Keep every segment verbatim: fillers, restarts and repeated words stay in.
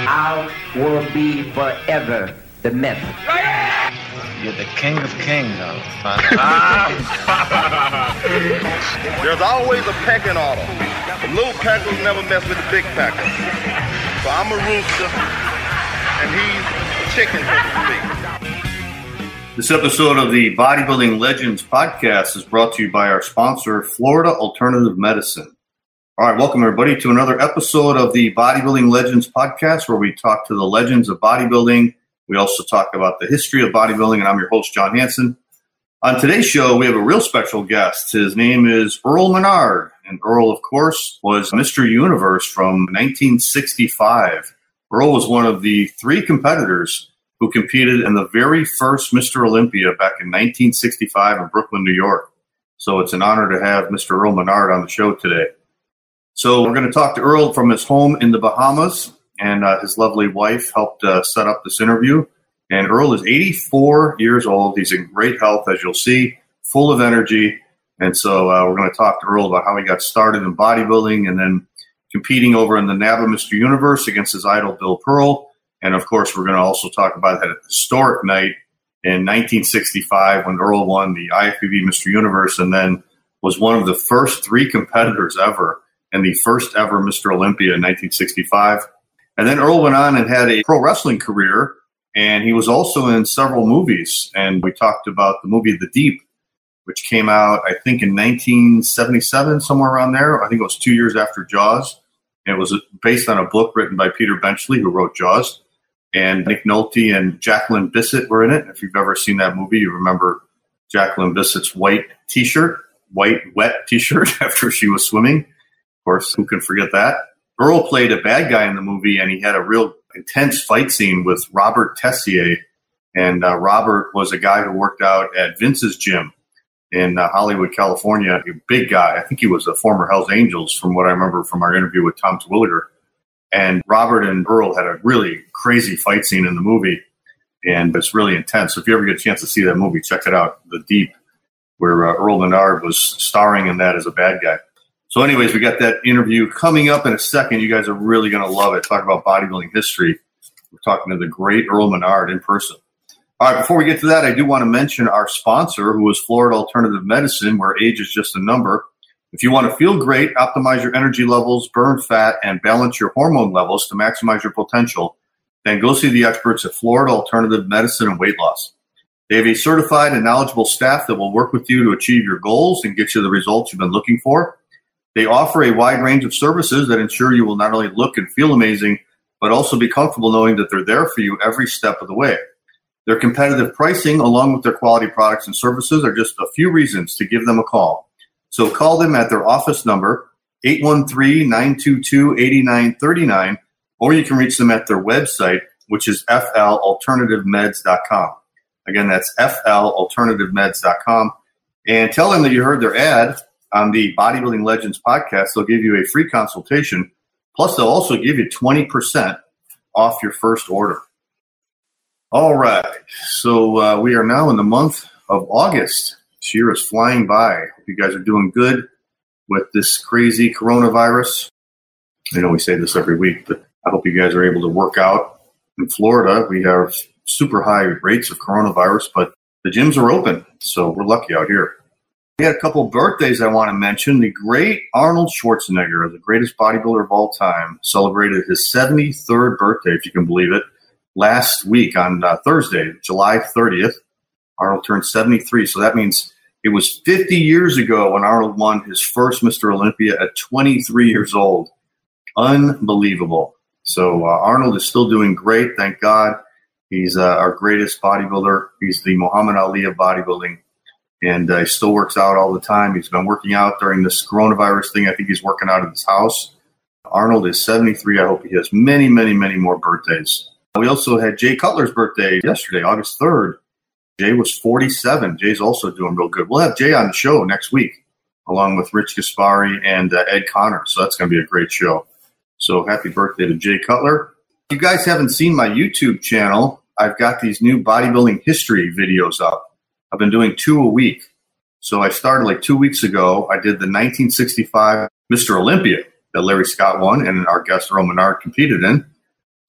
I will be forever the method. You're the king of kings, though. There's always a pecking order. The little packers never mess with the big packers. So I'm a rooster, and he's a chicken, so to speak. This episode of the Bodybuilding Legends podcast is brought to you by our sponsor, Florida Alternative Medicine. All right, welcome everybody to another episode of the Bodybuilding Legends podcast, where we talk to the legends of bodybuilding. We also talk about the history of bodybuilding, and I'm your host, John Hansen. On today's show, we have a real special guest. His name is Earl Menard, and Earl, of course, was Mister Universe from nineteen sixty-five. Earl was one of the three competitors who competed in the very first Mister Olympia back in nineteen sixty-five in Brooklyn, New York. So it's an honor to have Mister Earl Menard on the show today. So we're going to talk to Earl from his home in the Bahamas, and uh, his lovely wife helped uh, set up this interview. And Earl is eighty-four years old. He's in great health, as you'll see, full of energy. And so uh, we're going to talk to Earl about how he got started in bodybuilding and then competing over in the NABBA Mister Universe against his idol, Bill Pearl. And, of course, we're going to also talk about that historic night in nineteen sixty-five when Earl won the I F B B Mister Universe and then was one of the first three competitors ever in the first ever Mister Olympia in nineteen sixty-five. And then Earl went on and had a pro wrestling career, and he was also in several movies. And we talked about the movie The Deep, which came out, I think, in nineteen seventy-seven, somewhere around there. I think it was two years after Jaws. It was based on a book written by Peter Benchley, who wrote Jaws. And Nick Nolte and Jacqueline Bisset were in it. If you've ever seen that movie, you remember Jacqueline Bisset's white T-shirt, white, wet T-shirt after she was swimming. Of course, who can forget that? Earl played a bad guy in the movie, and he had a real intense fight scene with Robert Tessier. And uh, Robert was a guy who worked out at Vince's gym in uh, Hollywood, California. A big guy. I think he was a former Hells Angels, from what I remember from our interview with Tom Terwilliger. And Robert and Earl had a really crazy fight scene in the movie, and it's really intense. So if you ever get a chance to see that movie, check it out, The Deep, where uh, Earl Menard was starring in that as a bad guy. So anyways, we got that interview coming up in a second. You guys are really going to love it. Talk about bodybuilding history. We're talking to the great Earl Menard in person. All right, before we get to that, I do want to mention our sponsor, who is Florida Alternative Medicine, where age is just a number. If you want to feel great, optimize your energy levels, burn fat, and balance your hormone levels to maximize your potential, then go see the experts at Florida Alternative Medicine and Weight Loss. They have a certified and knowledgeable staff that will work with you to achieve your goals and get you the results you've been looking for. They offer a wide range of services that ensure you will not only look and feel amazing, but also be comfortable knowing that they're there for you every step of the way. Their competitive pricing, along with their quality products and services, are just a few reasons to give them a call. So call them at their office number, eight one three, nine two two, eight nine three nine, or you can reach them at their website, which is f l alternative meds dot com. Again, that's f l alternative meds dot com. And tell them that you heard their ad on the Bodybuilding Legends podcast. They'll give you a free consultation. Plus, they'll also give you twenty percent off your first order. All right. So uh, we are now in the month of August. This year is flying by. Hope you guys are doing good with this crazy coronavirus. I know we say this every week, but I hope you guys are able to work out. In Florida, we have super high rates of coronavirus, but the gyms are open, so we're lucky out here. We had a couple of birthdays I want to mention. The great Arnold Schwarzenegger, the greatest bodybuilder of all time, celebrated his seventy-third birthday, if you can believe it, last week on uh, Thursday, July thirtieth. Arnold turned seventy-three, so that means it was fifty years ago when Arnold won his first Mister Olympia at twenty-three years old. Unbelievable. So uh, Arnold is still doing great, thank God. He's uh, our greatest bodybuilder. He's the Muhammad Ali of bodybuilding. And uh, he still works out all the time. He's been working out during this coronavirus thing. I think he's working out of his house. Arnold is seventy-three. I hope he has many, many, many more birthdays. We also had Jay Cutler's birthday yesterday, August third. Jay was forty-seven. Jay's also doing real good. We'll have Jay on the show next week, along with Rich Gaspari and uh, Ed Connor. So that's going to be a great show. So happy birthday to Jay Cutler. If you guys haven't seen my YouTube channel, I've got these new bodybuilding history videos up. I've been doing two a week. So I started like two weeks ago. I did the nineteen sixty-five Mister Olympia that Larry Scott won and our guest Earl Menard competed in.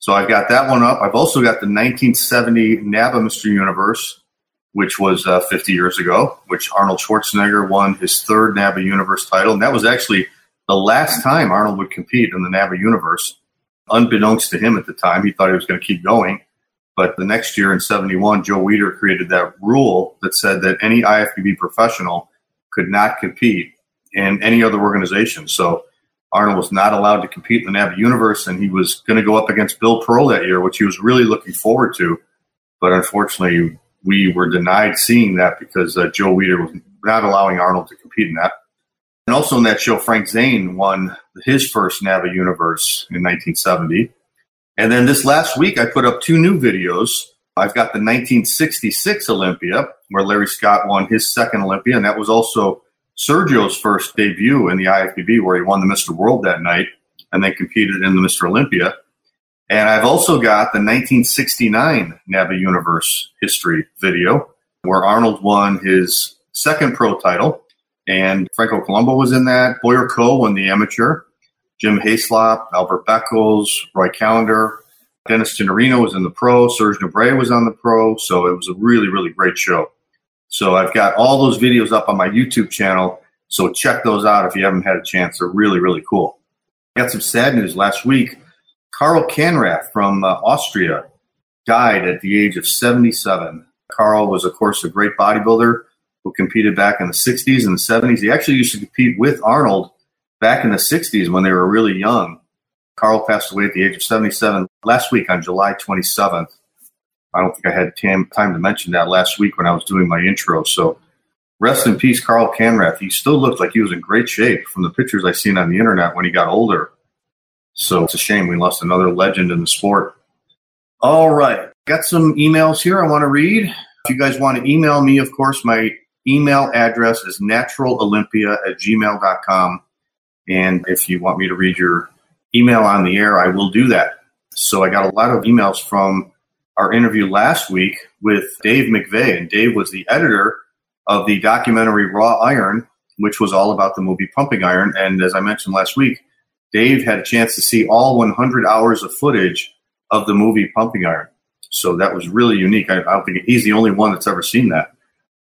So I've got that one up. I've also got the nineteen seventy NABBA Mister Universe, which was uh, fifty years ago, which Arnold Schwarzenegger won his third NABBA Universe title. And that was actually the last time Arnold would compete in the NABBA Universe. Unbeknownst to him at the time, he thought he was going to keep going. But the next year in seventy-one, Joe Weider created that rule that said that any I F B B professional could not compete in any other organization. So Arnold was not allowed to compete in the NABBA Universe, and he was going to go up against Bill Pearl that year, which he was really looking forward to. But unfortunately, we were denied seeing that because uh, Joe Weider was not allowing Arnold to compete in that. And also in that show, Frank Zane won his first NABBA Universe in nineteen seventy. And then this last week, I put up two new videos. I've got the nineteen sixty-six Olympia, where Larry Scott won his second Olympia, and that was also Sergio's first debut in the I F B B, where he won the Mister World that night and then competed in the Mister Olympia. And I've also got the nineteen sixty-nine NABBA Universe history video, where Arnold won his second pro title, and Franco Colombo was in that. Boyer Coe won the amateur. Jim Hayslop, Albert Beckles, Roy Callender, Dennis Tenorino was in the pro. Serge Nubret was on the pro. So it was a really, really great show. So I've got all those videos up on my YouTube channel. So check those out if you haven't had a chance. They're really, really cool. I got some sad news last week. Karl Canrath from uh, Austria died at the age of seventy-seven. Karl was, of course, a great bodybuilder who competed back in the sixties and the seventies. He actually used to compete with Arnold back in the sixties when they were really young. Karl passed away at the age of seventy-seven last week on July twenty-seventh. I don't think I had time, time to mention that last week when I was doing my intro. So rest in peace, Karl Canrath. He still looked like he was in great shape from the pictures I've seen on the internet when he got older. So it's a shame we lost another legend in the sport. All right. Got some emails here I want to read. If you guys want to email me, of course, my email address is naturalolympia at gmail dot com. And if you want me to read your email on the air, I will do that. So I got a lot of emails from our interview last week with Dave McVeigh. And Dave was the editor of the documentary Raw Iron, which was all about the movie Pumping Iron. And as I mentioned last week, Dave had a chance to see all one hundred hours of footage of the movie Pumping Iron. So that was really unique. I, I don't think he's the only one that's ever seen that.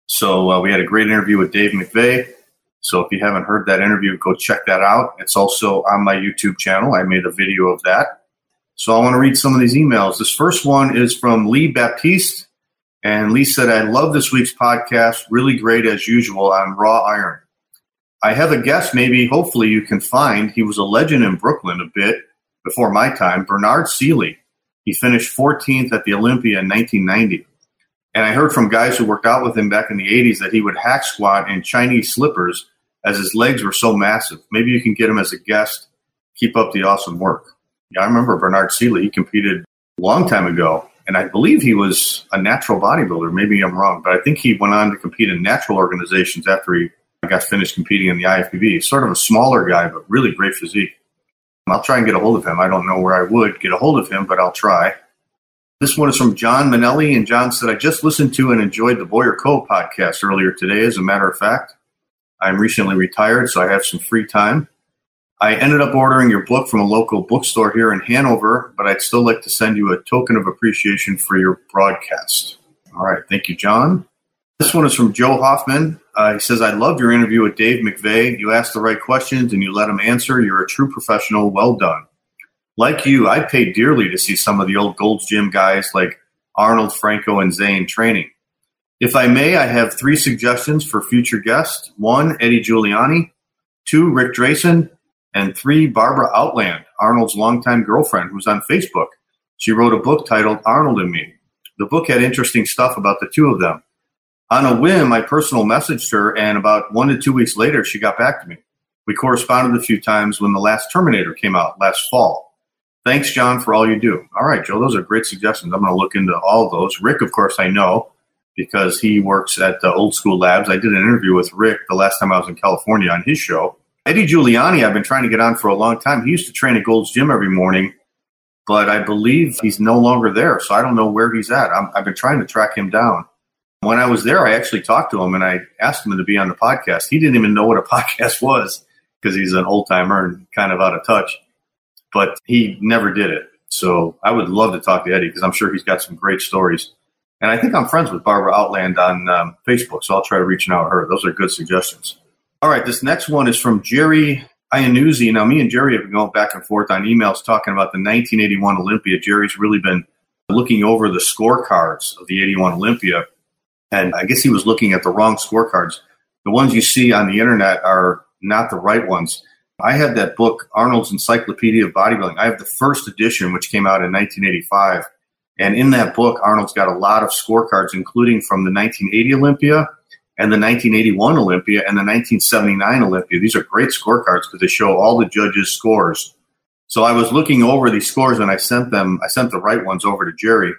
So uh, we had a great interview with Dave McVeigh. So if you haven't heard that interview, go check that out. It's also on my YouTube channel. I made a video of that. So I want to read some of these emails. This first one is from Lee Baptiste. And Lee said, I love this week's podcast. Really great as usual on Raw Iron. I have a guess maybe, hopefully you can find. He was a legend in Brooklyn a bit before my time. Bernard Seeley. He finished fourteenth at the Olympia in nineteen ninety. And I heard from guys who worked out with him back in the eighties that he would hack squat in Chinese slippers as his legs were so massive. Maybe you can get him as a guest. Keep up the awesome work. Yeah, I remember Bernard Seeley. He competed a long time ago, and I believe he was a natural bodybuilder. Maybe I'm wrong, but I think he went on to compete in natural organizations after he got finished competing in the I F B B. He's sort of a smaller guy, but really great physique. I'll try and get a hold of him. I don't know where I would get a hold of him, but I'll try. This one is from John Manelli, and John said, I just listened to and enjoyed the Boyer Coe podcast earlier today. As a matter of fact, I'm recently retired, so I have some free time. I ended up ordering your book from a local bookstore here in Hanover, but I'd still like to send you a token of appreciation for your broadcast. All right. Thank you, John. This one is from Joe Hoffman. Uh, he says, I love your interview with Dave McVeigh. You asked the right questions and you let him answer. You're a true professional. Well done. Like you, I paid dearly to see some of the old Gold's Gym guys like Arnold, Franco, and Zane training. If I may, I have three suggestions for future guests. One, Eddie Giuliani. Two, Rick Drayson. And three, Barbara Outland, Arnold's longtime girlfriend, who's on Facebook. She wrote a book titled Arnold and Me. The book had interesting stuff about the two of them. On a whim, I personal messaged her, and about one to two weeks later, she got back to me. We corresponded a few times when the last Terminator came out last fall. Thanks, John, for all you do. All right, Joe, those are great suggestions. I'm going to look into all of those. Rick, of course, I know because he works at uh, Old School Labs. I did an interview with Rick the last time I was in California on his show. Eddie Giuliani, I've been trying to get on for a long time. He used to train at Gold's Gym every morning, but I believe he's no longer there, so I don't know where he's at. I'm, I've been trying to track him down. When I was there, I actually talked to him, and I asked him to be on the podcast. He didn't even know what a podcast was because he's an old-timer and kind of out of touch, but he never did it. So I would love to talk to Eddie because I'm sure he's got some great stories. And I think I'm friends with Barbara Outland on um, Facebook, so I'll try to reach out to her. Those are good suggestions. All right, this next one is from Jerry Iannuzzi. Now, me and Jerry have been going back and forth on emails talking about the nineteen eighty-one Olympia. Jerry's really been looking over the scorecards of the eighty-one Olympia, and I guess he was looking at the wrong scorecards. The ones you see on the internet are not the right ones. I have that book, Arnold's Encyclopedia of Bodybuilding. I have the first edition, which came out in nineteen eighty-five. And in that book, Arnold's got a lot of scorecards, including from the nineteen eighty Olympia and the nineteen eighty-one Olympia and the nineteen seventy-nine Olympia. These are great scorecards because they show all the judges' scores. So I was looking over these scores and I sent them, I sent the right ones over to Jerry.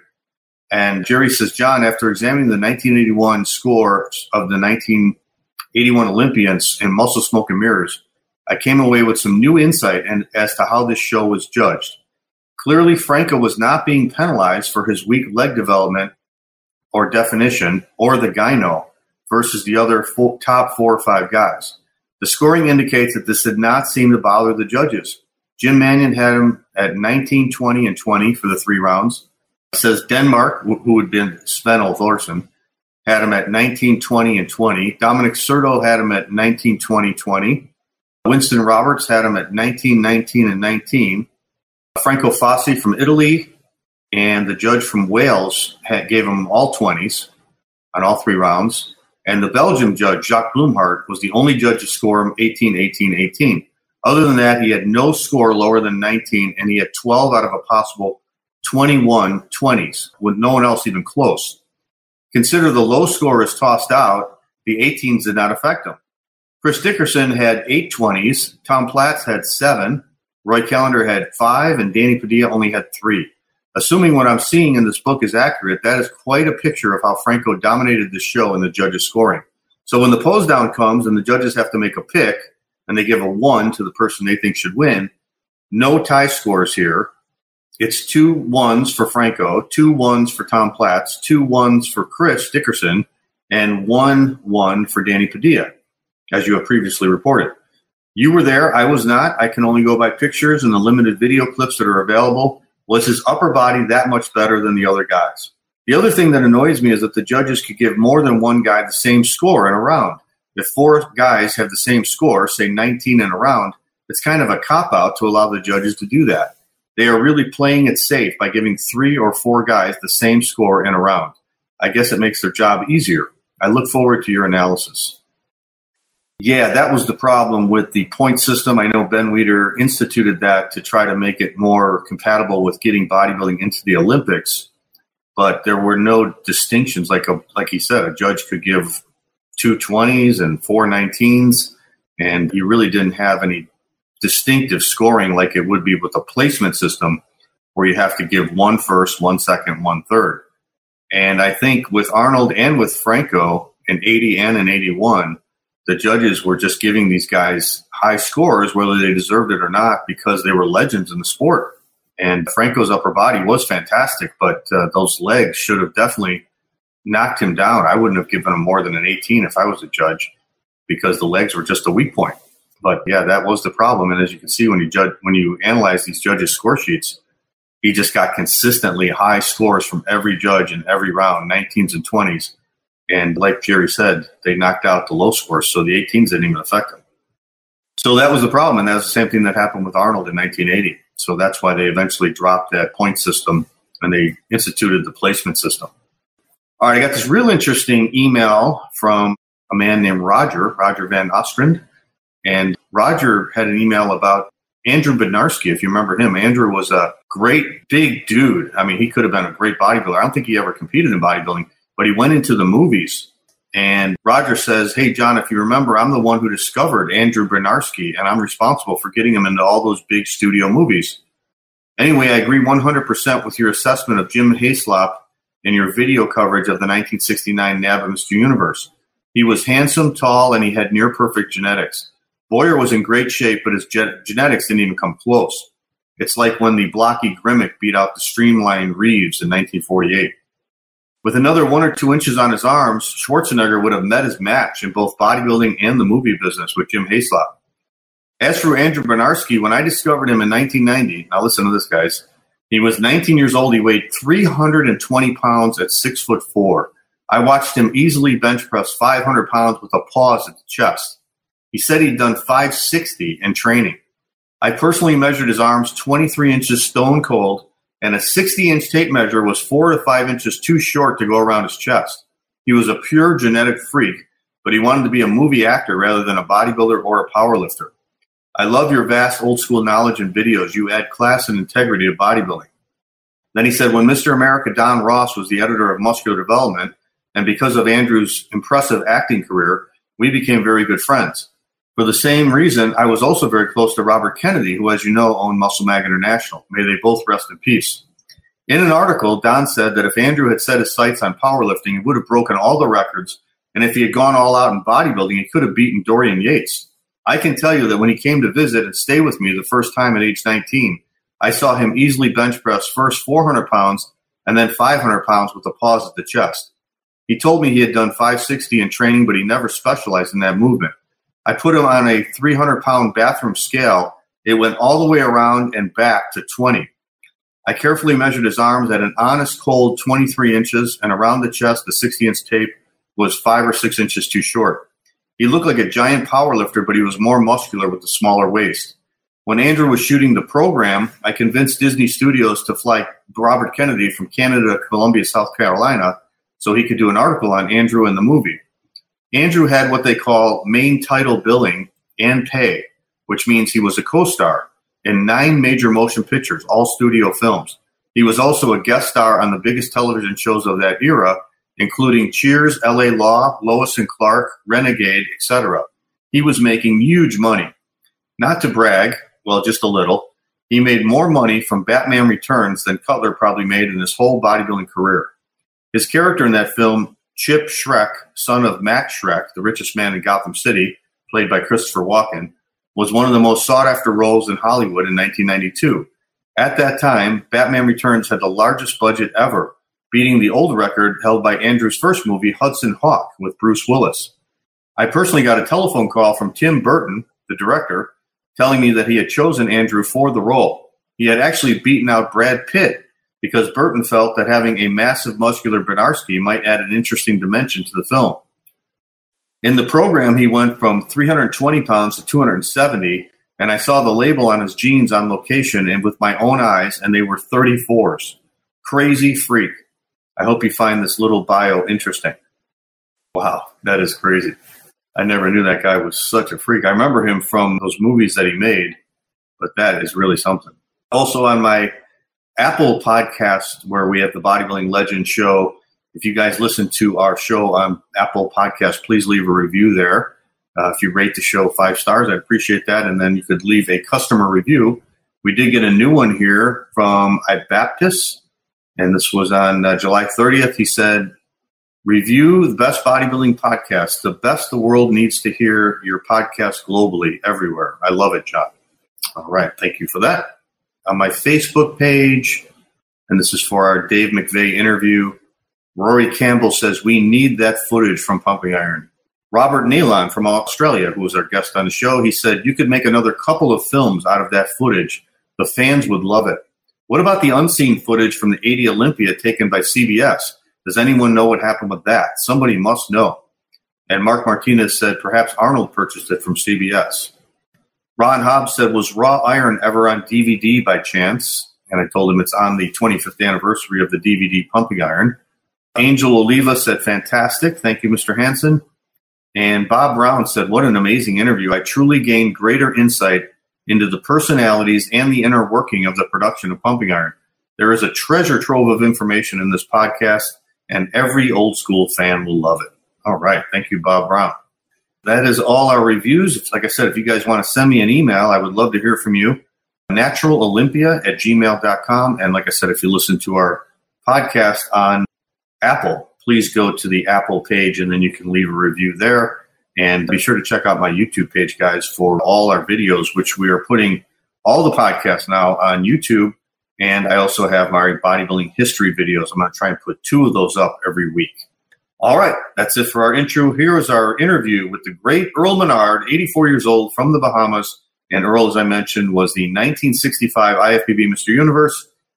And Jerry says, John, after examining the nineteen eighty-one scores of the nineteen eighty-one Olympians in Muscle, Smoke, and Mirrors, I came away with some new insight and as to how this show was judged. Clearly, Franco was not being penalized for his weak leg development or definition or the gyno versus the other four, top four or five guys. The scoring indicates that this did not seem to bother the judges. Jim Manion had him at nineteen, twenty, and twenty for the three rounds. It says Denmark, who had been Sven Ulf Thorsen, had him at nineteen, twenty, and twenty. Dominic Serto had him at nineteen, twenty, twenty. Winston Roberts had him at nineteen, nineteen, and nineteen. Franco Fossi from Italy and the judge from Wales had, gave him all twenties on all three rounds. And the Belgium judge, Jacques Blumhardt, was the only judge to score him eighteen, eighteen, eighteen. Other than that, he had no score lower than nineteen, and he had twelve out of a possible twenty-one twenties, with no one else even close. Consider the low score is tossed out. The eighteens did not affect him. Chris Dickerson had eight twenties. Tom Platz had seven. Roy Callender had five, and Danny Padilla only had three. Assuming what I'm seeing in this book is accurate, that is quite a picture of how Franco dominated the show in the judges' scoring. So when the pose down comes and the judges have to make a pick, and they give a one to the person they think should win, no tie scores here. It's two ones for Franco, two ones for Tom Platz, two ones for Chris Dickerson, and one one for Danny Padilla, as you have previously reported. You were there. I was not. I can only go by pictures and the limited video clips that are available. Was his upper body that much better than the other guys? The other thing that annoys me is that the judges could give more than one guy the same score in a round. If four guys have the same score, say nineteen in a round, it's kind of a cop-out to allow the judges to do that. They are really playing it safe by giving three or four guys the same score in a round. I guess it makes their job easier. I look forward to your analysis. Yeah, that was the problem with the point system. I know Ben Weider instituted that to try to make it more compatible with getting bodybuilding into the Olympics, but there were no distinctions. Like a, like he said, a judge could give two twenties and four nineteens, and you really didn't have any distinctive scoring like it would be with a placement system where you have to give one first, one second, one third. And I think with Arnold and with Franco in eighty and in eighty-one, the judges were just giving these guys high scores, whether they deserved it or not, because they were legends in the sport. And Franco's upper body was fantastic, but uh, those legs should have definitely knocked him down. I wouldn't have given him more than an eighteen if I was a judge, because the legs were just a weak point. But yeah, that was the problem. And as you can see, when you judge, when you analyze these judges' score sheets, he just got consistently high scores from every judge in every round, nineteens and twenties. And like Jerry said, they knocked out the low scores, so the eighteens didn't even affect them. So that was the problem, and that was the same thing that happened with Arnold in nineteen eighty. So that's why they eventually dropped that point system, and they instituted the placement system. All right, I got this real interesting email from a man named Roger, Roger Van Ostrand. And Roger had an email about Andrew Bednarski, if you remember him. Andrew was a great big dude. I mean, he could have been a great bodybuilder. I don't think he ever competed in bodybuilding, but he went into the movies. And Roger says, hey, John, if you remember, I'm the one who discovered Andrew Bednarski, and I'm responsible for getting him into all those big studio movies. Anyway, I agree one hundred percent with your assessment of Jim Hayslop in your video coverage of the nineteen sixty-nine N A B Mister Universe. He was handsome, tall, and he had near-perfect genetics. Boyer was in great shape, but his ge- genetics didn't even come close. It's like when the blocky Grimmick beat out the streamlined Reeves in nineteen forty-eight. With another one or two inches on his arms, Schwarzenegger would have met his match in both bodybuilding and the movie business with Jim Hayslop. As for Andrew Bednarski, when I discovered him in nineteen ninety, now listen to this, guys, He was nineteen years old. He weighed three hundred twenty pounds at six foot four. I watched him easily bench press five hundred pounds with a pause at the chest. He said he'd done five sixty in training. I personally measured his arms twenty-three inches stone cold, and a sixty-inch tape measure was four to five inches too short to go around his chest. He was a pure genetic freak, but he wanted to be a movie actor rather than a bodybuilder or a powerlifter. I love your vast old-school knowledge and videos. You add class and integrity to bodybuilding. Then he said, when Mister America Don Ross was the editor of Muscular Development, and because of Andrew's impressive acting career, we became very good friends. For the same reason, I was also very close to Robert Kennedy, who, as you know, owned Muscle Mag International. May they both rest in peace. In an article, Don said that if Andrew had set his sights on powerlifting, he would have broken all the records, and if he had gone all out in bodybuilding, he could have beaten Dorian Yates. I can tell you that when he came to visit and stay with me the first time at age nineteen, I saw him easily bench press first four hundred pounds and then five hundred pounds with a pause at the chest. He told me he had done five sixty in training, but he never specialized in that movement. I put him on a three hundred pound bathroom scale. It went all the way around and back to twenty. I carefully measured his arms at an honest, cold twenty-three inches, and around the chest, the sixty-inch tape was five or six inches too short. He looked like a giant powerlifter, but he was more muscular with a smaller waist. When Andrew was shooting the program, I convinced Disney Studios to fly Robert Kennedy from Canada to Columbia, South Carolina, so he could do an article on Andrew and the movie. Andrew had what they call main title billing and pay, which means he was a co-star in nine major motion pictures, all studio films. He was also a guest star on the biggest television shows of that era, including Cheers, L A Law, Lois and Clark, Renegade, et cetera. He was making huge money. Not to brag, well, just a little, he made more money from Batman Returns than Cutler probably made in his whole bodybuilding career. His character in that film, Chip Schreck, son of Max Schreck, the richest man in Gotham City, played by Christopher Walken, was one of the most sought-after roles in Hollywood in nineteen ninety-two. At that time, Batman Returns had the largest budget ever, beating the old record held by Andrew's first movie, Hudson Hawk, with Bruce Willis. I personally got a telephone call from Tim Burton, the director, telling me that he had chosen Andrew for the role. He had actually beaten out Brad Pitt because Burton felt that having a massive muscular Bernarski might add an interesting dimension to the film. In the program, he went from three hundred twenty pounds to two hundred seventy, and I saw the label on his jeans on location and with my own eyes, and they were thirty-fours. Crazy freak. I hope you find this little bio interesting. Wow, that is crazy. I never knew that guy was such a freak. I remember him from those movies that he made, but that is really something. Also on my Apple podcast, where we have the Bodybuilding Legend show, if you guys listen to our show on Apple Podcast, please leave a review there. Uh, if you rate the show five stars, I'd appreciate that. And then you could leave a customer review. We did get a new one here from iBaptist, and this was on uh, July thirtieth. He said, review the best bodybuilding podcast. The best the world needs to hear your podcast globally, everywhere. I love it, John. All right. Thank you for that. On my Facebook page, and this is for our Dave McVeigh interview, Rory Campbell says, we need that footage from Pumping Iron. Robert Nealon from Australia, who was our guest on the show, he said, you could make another couple of films out of that footage. The fans would love it. What about the unseen footage from the eighty Olympia taken by C B S? Does anyone know what happened with that? Somebody must know. And Mark Martinez said, perhaps Arnold purchased it from C B S. Ron Hobbs said, was Raw Iron ever on D V D by chance? And I told him it's on the twenty-fifth anniversary of the D V D Pumping Iron. Angel Oliva said, fantastic. Thank you, Mister Hansen. And Bob Brown said, what an amazing interview. I truly gained greater insight into the personalities and the inner working of the production of Pumping Iron. There is a treasure trove of information in this podcast, and every old school fan will love it. All right. Thank you, Bob Brown. That is all our reviews. Like I said, if you guys want to send me an email, I would love to hear from you. natural olympia at gmail dot com. And like I said, if you listen to our podcast on Apple, please go to the Apple page and then you can leave a review there. And be sure to check out my YouTube page, guys, for all our videos, which we are putting all the podcasts now on YouTube. And I also have my bodybuilding history videos. I'm going to try and put two of those up every week. All right, that's it for our intro. Here is our interview with the great Earl Menard, eighty-four years old, from the Bahamas. And Earl, as I mentioned, was the nineteen sixty-five I F B B Mister Universe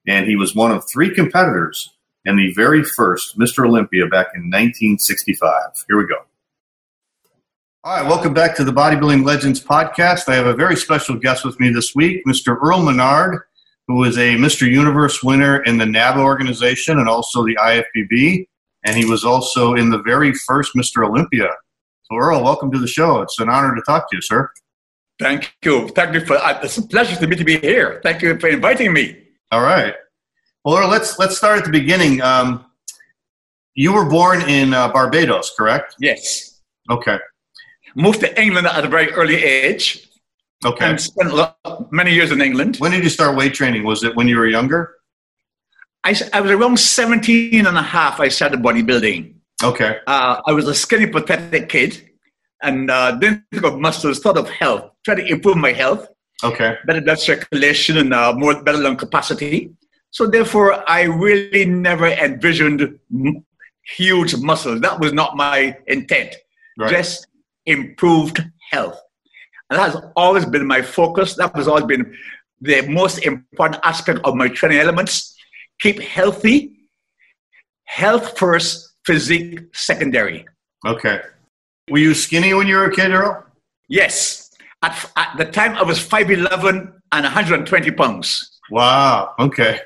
and he was one of three competitors in the very first Mister Olympia back in nineteen sixty-five. Here we go. All right, welcome back to the Bodybuilding Legends podcast. I have a very special guest with me this week, Mister Earl Menard, who is a Mister Universe winner in the NABBA organization and also the I F B B, and he was also in the very first Mister Olympia. So, Earl, welcome to the show. It's an honor to talk to you, sir. Thank you. Thank you for. Uh, it's a pleasure to me to be here. Thank you for inviting me. All right. Well, Earl, let's let's start at the beginning. Um, you were born in uh, Barbados, correct? Yes. Okay. Moved to England at a very early age. Okay. And spent a lot, many years in England. When did you start weight training? Was it when you were younger? I, I was around seventeen and a half. I started bodybuilding. Okay. Uh, I was a skinny, pathetic kid, and uh, didn't think of muscles, thought of health, tried to improve my health. Okay. Better blood circulation and uh, more better lung capacity. So therefore, I really never envisioned m- huge muscles. That was not my intent. Right. Just improved health. And that has always been my focus. That has always been the most important aspect of my training elements. Keep healthy. Health first, physique secondary. Okay. Were you skinny when you were a kid, Earl? Yes. At, at the time, I was five eleven and one hundred twenty pounds. Wow. Okay.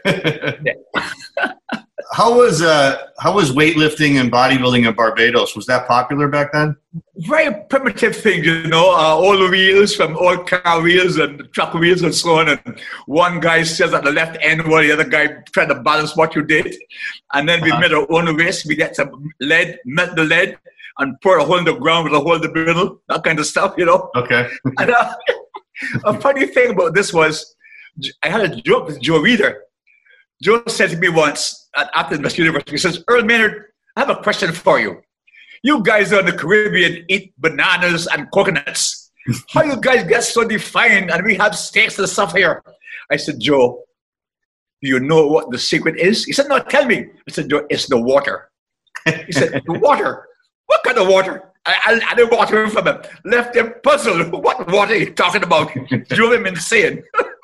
How was uh how was weightlifting and bodybuilding in Barbados? Was that popular back then? Very primitive thing, you know, uh, all the wheels from old car wheels and truck wheels and so on. And one guy says at the left end while the other guy trying to balance what you did. And then we uh-huh. made our own race. We get some lead, melt the lead, and pour a hole in the ground with a hole in the middle, that kind of stuff, you know. Okay. And uh, a funny thing about this was, I had a joke with Joe Reeder. Joe said to me once at, after the Mister Universe, he says, Earl Maynard, I have a question for you. You guys in the Caribbean eat bananas and coconuts. How you guys get so defined and we have steaks and stuff here? I said, Joe, do you know what the secret is? He said, no, tell me. I said, Joe, it's the water. He said, the water? What kind of water? I, I, I didn't water from him. Left him puzzled. What water are you talking about? Drove him insane.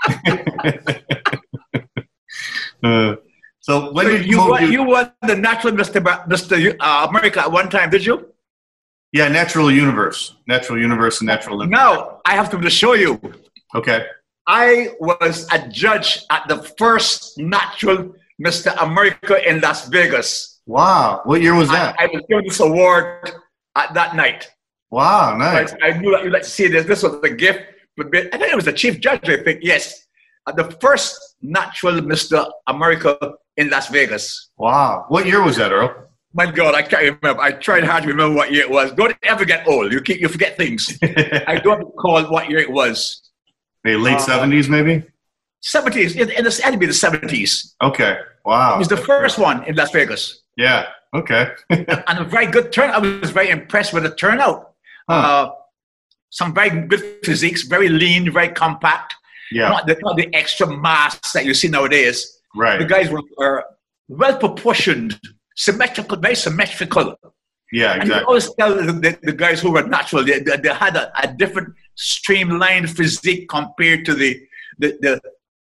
uh, so when so did you, you, move won, to- you won the Natural Mister Ba- Mister Uh, America at one time, did you? Yeah, Natural Universe. Natural Universe and Natural Olympia. Now, I have to show you. Okay. I was a judge at the first Natural Mister America in Las Vegas. Wow. What year was that? I, I was given this award at that night. Wow, nice. I, I knew that you'd like to see this. This was a gift. But I think it was the chief judge, I think. Yes. At the first Natural Mister America in Las Vegas. Wow. What year was that, Earl? My God, I can't remember. I tried hard to remember what year it was. Don't ever get old. You keep, you forget things. I don't recall what year it was. Maybe late uh, seventies, maybe? seventies. It, it had to be the seventies. Okay. Wow. It was the first one in Las Vegas. Yeah. Okay. And a very good turnout. I was very impressed with the turnout. Huh. Uh, some very good physiques, very lean, very compact. Yeah. Not the, not the extra mass that you see nowadays. Right. The guys were, were well proportioned, symmetrical, very symmetrical. Yeah, And exactly. you always tell the, the, the guys who were natural, they, they, they had a, a different streamlined physique compared to the, the, the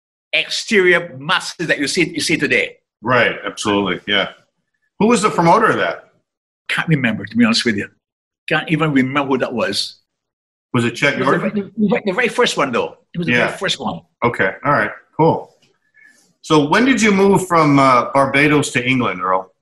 exterior masses that you see you see today. Right. Absolutely. Yeah. Who was the promoter of that? Can't remember, to be honest with you. Can't even remember who that was. Was it Chet It was the, Gordon? the, the very first one, though. It was the Yeah. very first one. Okay. All right. Cool. So when did you move from uh, Barbados to England, Earl?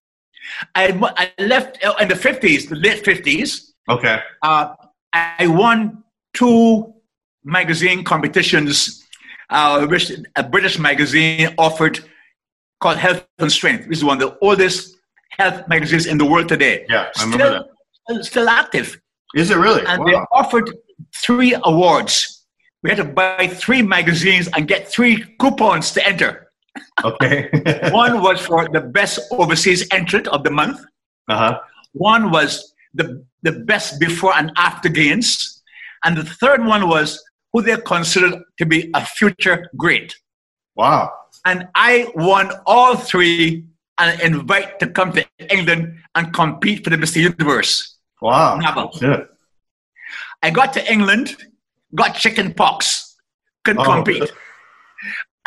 I, I left in the fifties, the late fifties. Okay. Uh, I won two magazine competitions, uh, which a British magazine offered, called Health and Strength. This is one of the oldest health magazines in the world today. Yeah, I remember still, that. Still active. Is it really? And Wow. they offered three awards. We had to buy three magazines and get three coupons to enter. Okay. One was for the best overseas entrant of the month. Uh-huh. One was the, the best before and after gains. And the third one was who they considered to be a future great. Wow. And I won all three and invite to come to England and compete for the Mister Universe. Wow. Never. Good. I got to England, got chicken pox, couldn't Oh. compete.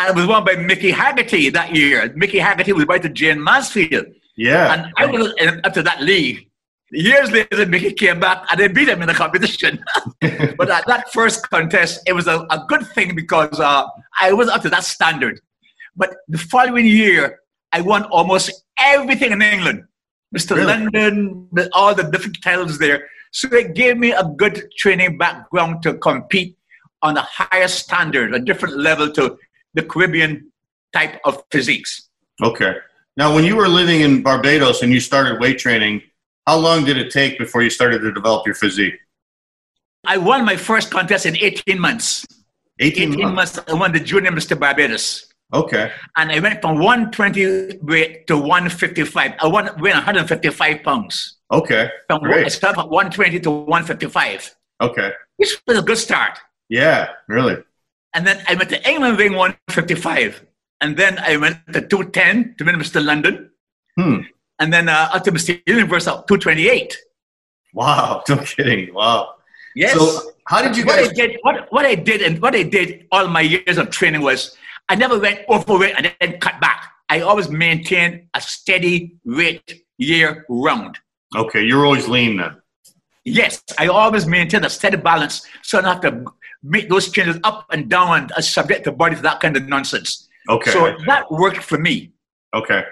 And it was won by Mickey Haggerty that year. Mickey Haggerty was right to Jane Mansfield. Yeah. And I was in, up to that league. Years later, Mickey came back and they beat him in the competition. But at that first contest, it was a, a good thing because uh, I was up to that standard. But the following year, I won almost everything in England. Mister Really? London, all the different titles there. So it gave me a good training background to compete on a higher standard, a different level to the Caribbean type of physiques. Okay. Now, when you were living in Barbados and you started weight training, how long did it take before you started to develop your physique? I won my first contest in eighteen months. eighteen, eighteen months. months, I won the Junior Mister Barbados. Okay. And I went from one twenty weight to one fifty-five. I won, weighed one hundred fifty-five pounds. Okay. From Great. I started from one twenty to one fifty-five, Okay. which was a good start. Yeah, really. And then I went to England weighing one fifty-five. And then I went to two ten to Mister London. Hmm. And then uh, up to Mister Universe at two twenty-eight. Wow. No kidding. Wow. Yes. So how did you what guys... I did, what, what I did and what I did all my years of training was I never went overweight and then cut back. I always maintained a steady weight year round. Okay. You're always lean then. Yes, I always maintain a steady balance so I don't have to make those changes up and down and subject the body to that kind of nonsense. Okay. So that worked for me. Okay.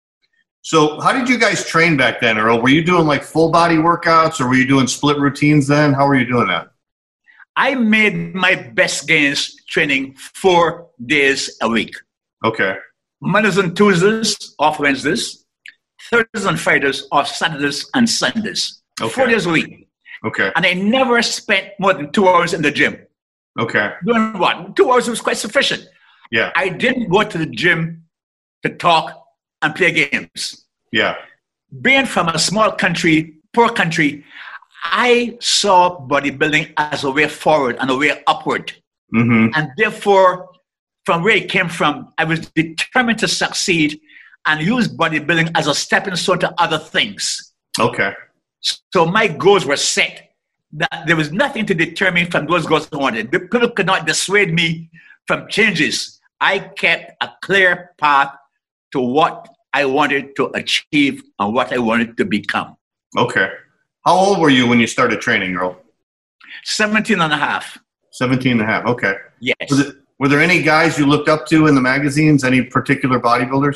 So how did you guys train back then, Earl? Were you doing like full body workouts or were you doing split routines then? How were you doing that? I made my best gains training four days a week. Okay. Mondays and Tuesdays, off Wednesdays. Thursdays and Fridays, off Saturdays and Sundays. Okay. Four days a week. Okay. And I never spent more than two hours in the gym. Okay. Doing what? Two hours was quite sufficient. Yeah. I didn't go to the gym to talk and play games. Yeah. Being from a small country, poor country, I saw bodybuilding as a way forward and a way upward. Mm-hmm. And therefore, from where it came from, I was determined to succeed and use bodybuilding as a stepping stone to other things. Okay. So my goals were set. That there was nothing to deter me from those goals I wanted. The people could not dissuade me from changes. I kept a clear path to what I wanted to achieve and what I wanted to become. Okay. How old were you when you started training, Earl? seventeen and a half. seventeen and a half. Okay. Yes. Was it, were there any guys you looked up to in the magazines? Any particular bodybuilders?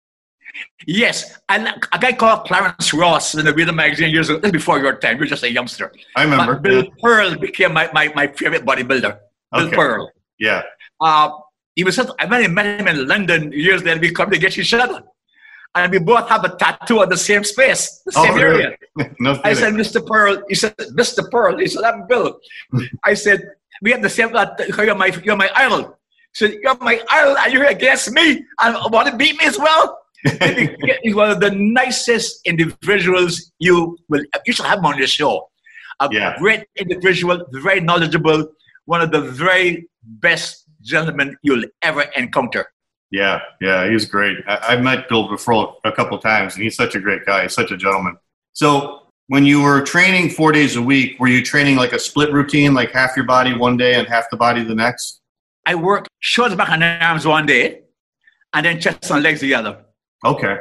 Yes. And a guy called Clarence Ross in the Reader magazine years ago. This is before your time. You were just a youngster. I remember. But Bill Yeah. Pearl became my, my, my favorite bodybuilder. Bill Okay. Pearl. Yeah. Uh, he was such, I met him, met him in London years later. We come to get each other. And we both have a tattoo on the same space, the same Oh, area. really? No I kidding. said, Mister Pearl. He said, Mister Pearl. He said, I'm Bill. I said, we have the same, uh, you're my, you're my idol. He said, you're my idol and you're against me and want to beat me as well? He's one of the nicest individuals you will, you should have him on your show. A Yeah. great individual, very knowledgeable, one of the very best gentlemen you'll ever encounter. Yeah, yeah, he was great. I, I've met Bill before a couple of times, and he's such a great guy. He's such a gentleman. So when you were training four days a week, were you training like a split routine, like half your body one day and half the body the next? I worked shoulders, back, and arms one day, and then chest and legs the other. Okay.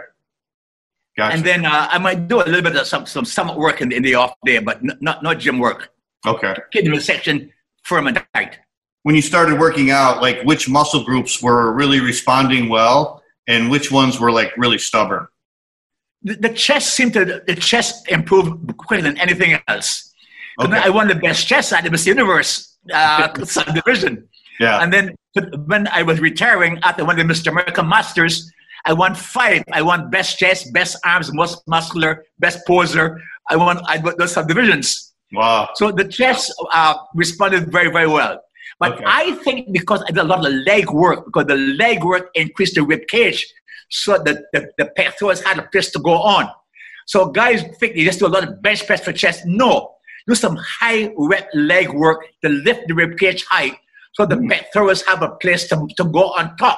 Gotcha. And then uh, I might do a little bit of some, some stomach work in, in the off day, but n- not, not gym work. Okay. Keep the midsection firm and tight. When you started working out, like which muscle groups were really responding well and which ones were like really stubborn? The, the chest seemed to, the chest improved quicker than anything else. Okay. I won the best chest at the Miss Universe uh, subdivision. Yeah. And then when I was retiring after one of the Mister American Masters, I won five. I won best chest, best arms, most muscular, best poser. I won, I won those subdivisions. Wow. So the chest uh, responded very, very well. But Okay. I think because I did a lot of leg work, because the leg work increased the rib cage, so that the, the pectorals had a place to go on. So guys think they just do a lot of bench press for chest. No. Do some high rep leg work to lift the rib cage high, so the pectorals have a place to, to go on top.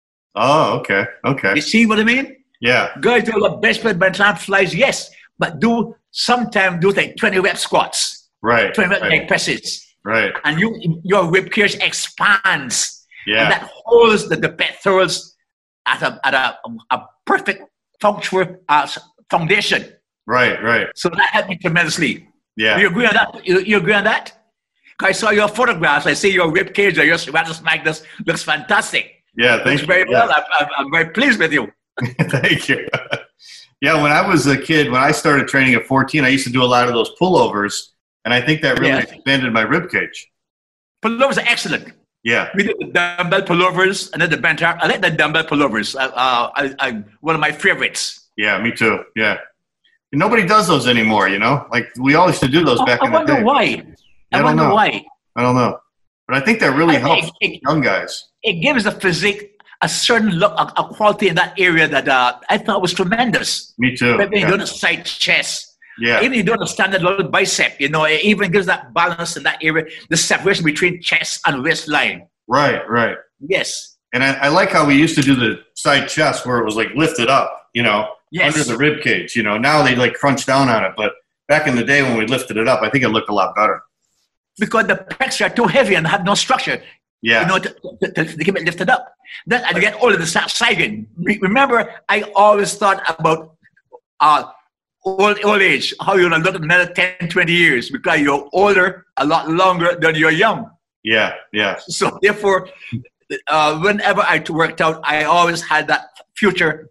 Oh, okay. Okay. You see what I mean? Yeah. Guys do a lot of bench press, bench arm flies, yes, but do sometimes do like twenty rep squats, Right. twenty rep Right. leg presses. Right. And you, your rib cage expands. Yeah. And that holds the, the pectorals at a at a, a perfect functional uh, foundation. Right, right. So that helped me tremendously. Yeah. You agree on that? You, you agree on that? I saw your photographs. I see your rib cage or your Sparatus Magnus looks fantastic. Yeah, thank looks you. very Yeah. well. I'm, I'm, I'm very pleased with you. Thank you. Yeah, when I was a kid, when I started training at fourteen, I used to do a lot of those pullovers, and I think that really Yeah. expanded my rib cage. Pullovers are excellent. Yeah, We did the dumbbell pullovers and then the bent arm. I like the dumbbell pullovers. Uh, uh, I, I, one of my favorites. yeah, me too. Yeah. And nobody does those anymore, you know? Like, we all used to do those Oh, back I in the wonder day. why. I I don't wonder know. why. I don't know. But I think that really I helps think it- young guys. It gives the physique a certain look, a, a quality in that area that uh, I thought was tremendous. Me too. When you Yeah. do the side chest, Yeah. even you do the standard little bicep, you know, it even gives that balance in that area, the separation between chest and waistline. Right, right. Yes. And I, I like how we used to do the side chest where it was like lifted up, you know, Yes. under the rib cage. You know, now they like crunch down on it. But back in the day when we lifted it up, I think it looked a lot better. Because the pecs are too heavy and have no structure, Yeah. you know, to, to, to, to keep it lifted up. Then as you get older, the sagging. Re- Remember, I always thought about uh, old old age, how you're going to look in another ten, twenty years because you're older a lot longer than you're young. Yeah, yeah. So therefore, uh, whenever I worked out, I always had that future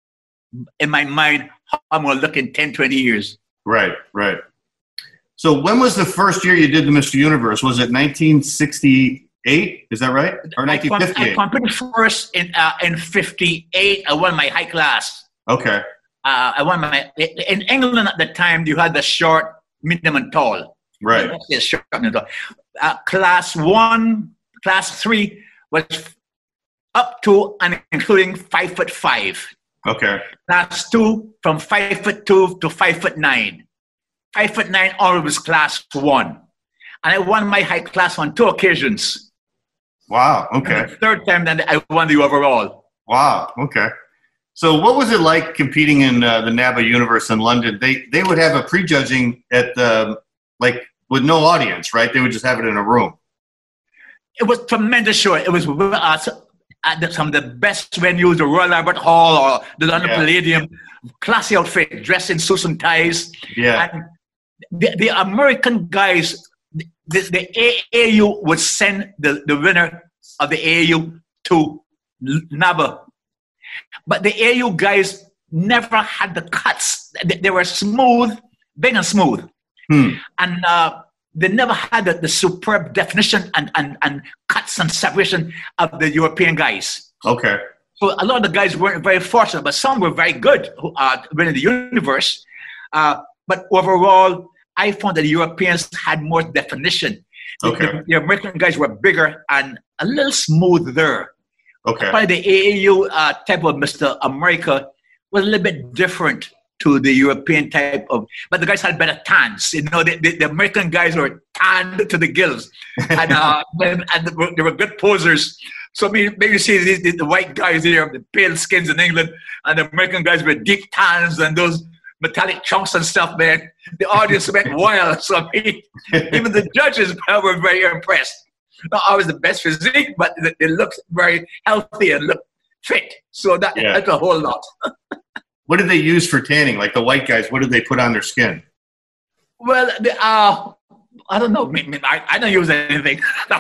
in my mind, how I'm going to look in ten, twenty years. Right, right. So when was the first year you did the Mister Universe? Was it nineteen sixty-eight? Is that right? Or I, com- I nineteen fifty-eight? competed first in uh, in fifty-eight. I won my high class. Okay. Uh, I won my in England at the time. You had the short, medium, and tall. Right. Yes, short, medium, and tall. Uh, class one, class three was up to and including five foot five. Okay. Class two from five foot two to five foot nine. Five foot nine onward was class one, and I won my high class on two occasions. Wow. And Okay. the third time, then I won the overall. Wow. Okay. So what was it like competing in uh, the NABBA Universe in London? They they would have a prejudging at the, like, with no audience, right? They would just have it in a room. It was tremendous show. It was uh, at the, some of the best venues, the Royal Albert Hall or the London Yeah. Palladium. Classy outfit, dressed in suits and ties. Yeah. And the, the American guys, the, the A A U would send the, the winner of the A A U to NABBA. But the A A U guys never had the cuts. They, they were smooth, big and smooth. Hmm. And uh, they never had the, the superb definition and, and, and cuts and separation of the European guys. Okay. So a lot of the guys weren't very fortunate, but some were very good who uh, winning the universe. Uh, but overall, I found that the Europeans had more definition. The- Okay. The, the American guys were bigger and a little smoother. Okay. Probably the A A U uh, type of Mister America was a little bit different to the European type of, but the guys had better tans. You know, the, the, the American guys were tanned to the gills, and uh, and and they were, they were good posers. So maybe, maybe you see the, the, the white guys there, the pale skins in England, and the American guys with deep tans and those metallic chunks and stuff, man. The audience went wild. So I mean, even the judges were very impressed. Not always the best physique, but they, they looked very healthy and looked fit. So that, Yeah. that's a whole lot. What did they use for tanning? Like the white guys, what did they put on their skin? Well, the, uh, I don't know. I, mean, I, I don't use anything.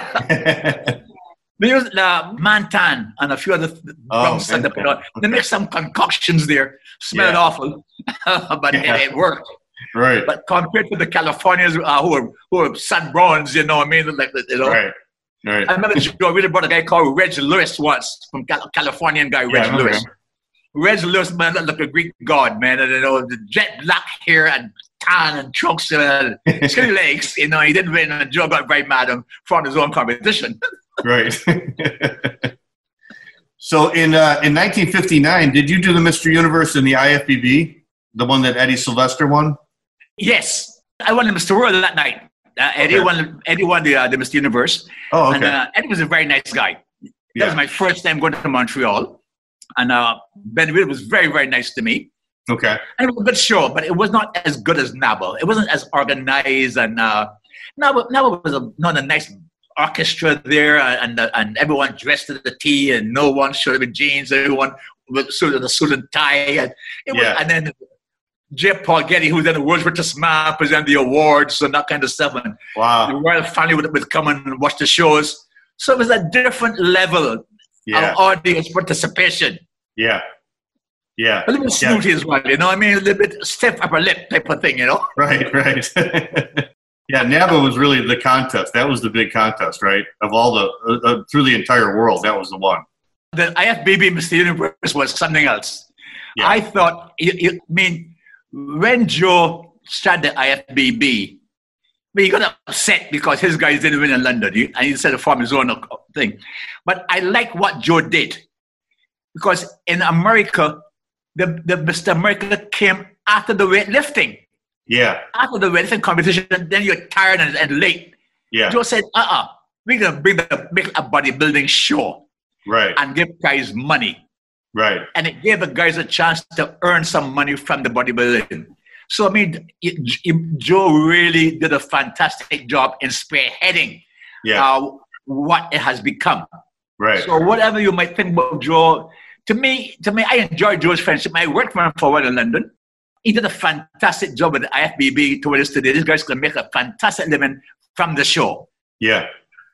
They use uh, Mantan and a few other Oh, brown stuff they put on. They make some concoctions there. Smelled Yeah. awful, but Yeah. it, it worked. Right. But compared to the Californians uh, who are who are sun bronze, you know what I mean? Like, you know. Right. Right. I remember Joe really brought a guy called Reg Lewis once, from Cal- Californian guy, Yeah, I Reg remember Lewis. him. Reg Lewis, man, looked like a Greek god, man. And, you know, the jet black hair and tan and trunks and uh, skinny legs. You know, he didn't win, and Joe got very mad and fought his own competition. Right. So in uh, in nineteen fifty-nine, did you do the Mister Universe in the I F B B, the one that Eddie Sylvester won? Yes, I won the Mister World that night. Uh, Eddie Okay. won. Eddie won the uh, the Mister Universe. Oh, okay. And uh, Eddie was a very nice guy. That Yeah. was my first time going to Montreal, and uh, Ben Will was very very nice to me. Okay. And it was a good show, but it was not as good as NABBA. It wasn't as organized, and uh, NABBA, NABBA was a, not a nice orchestra there, and and everyone dressed to the T, and no one should have been jeans. Everyone with suit and a suit and tie, and it was, Yeah. and then J. Paul Getty, who was then the world's richest man, presented the awards and that kind of stuff, and the Wow. royal family would, would come and watch the shows. So it was a different level Yeah. of audience participation. Yeah. Yeah. A little bit Yeah. snooty as well, you know what I mean? A little bit stiff upper lip type of thing, you know? Right, right. Yeah, NABBA was really the contest. That was the big contest, right? Of all the, uh, uh, through the entire world, that was the one. The I F B B Mister Universe was something else. Yeah. I thought, you, you, I mean, when Joe started the I F B B, I mean, he got upset because his guys didn't win in London, he- and he decided to form his own thing. But I like what Joe did, because in America, the, the Mister America came after the weightlifting. Yeah, After the weightlifting competition, then you're tired and, and late. yeah, Joe said, uh-uh, we're going to bring the, make a bodybuilding show right, and give guys money. right. And it gave the guys a chance to earn some money from the bodybuilding. So, I mean, it, it, Joe really did a fantastic job in spearheading Yeah, uh, what it has become. right. So, whatever you might think about Joe, to me, to me, I enjoyed Joe's friendship. I worked for him for a while in London. He did a fantastic job with the I F B B to this today. These guys can make a fantastic living from the show. Yeah.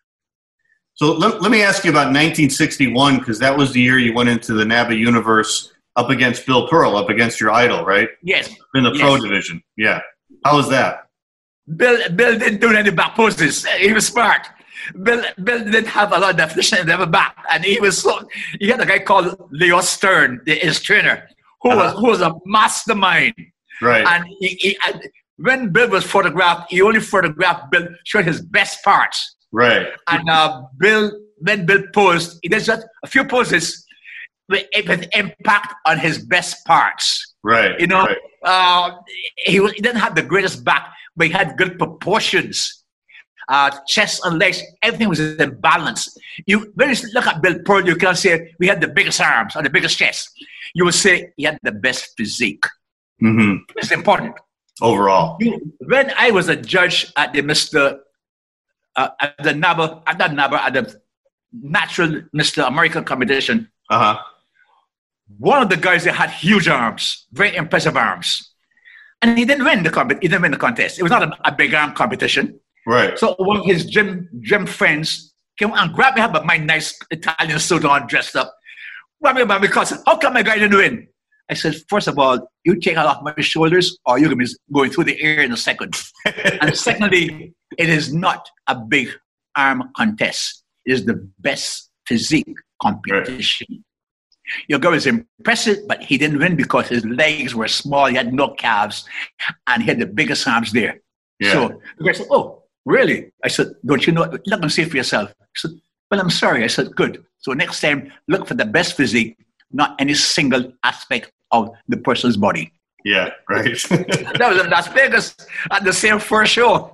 So let, let me ask you about nineteen sixty-one, because that was the year you went into the NABBA universe up against Bill Pearl, up against your idol, right? Yes. In the pro Yes. division. Yeah. How was that? Bill, Bill didn't do any back poses. He was smart. Bill, Bill didn't have a lot of definition in the back, and he was so. He had a guy called Leo Stern, the, his trainer, who was who was a mastermind. Right. And he, he and when Bill was photographed, he only photographed Bill, showed his best parts. Right. And uh, Bill, when Bill posed, he did just a few poses with, with impact on his best parts. Right. You know, Right. uh, he, was, he didn't have the greatest back, but he had good proportions. Uh, chest and legs, everything was in balance. You when you look at Bill Pearl, you can say we had the biggest arms or the biggest chest. You would say he had the best physique. Mm-hmm. It's important. Overall. You, when I was a judge at the Mister Uh, at the NABBA, at not NABBA, at the Natural Mister American competition, Uh-huh. one of the guys that had huge arms, very impressive arms, and he didn't win the compet- He didn't win the contest. It was not a, a big arm competition. Right. So one of his gym gym friends came and grabbed me, had my nice Italian suit on, dressed up. Grabbed me by my cousin. How come my guy didn't win? I said, first of all, you take it off my shoulders, or you're going to be going through the air in a second. And secondly, it is not a big arm contest. It is the best physique competition. Right. Your guy was impressive, but he didn't win because his legs were small. He had no calves, and he had the biggest arms there. Yeah. So the guy said, oh, really? I said, don't you know? Look and see for yourself. I said, well, I'm sorry. I said, good. So next time, look for the best physique, not any single aspect of the person's body. Yeah, right. That was in Las Vegas at the same first show.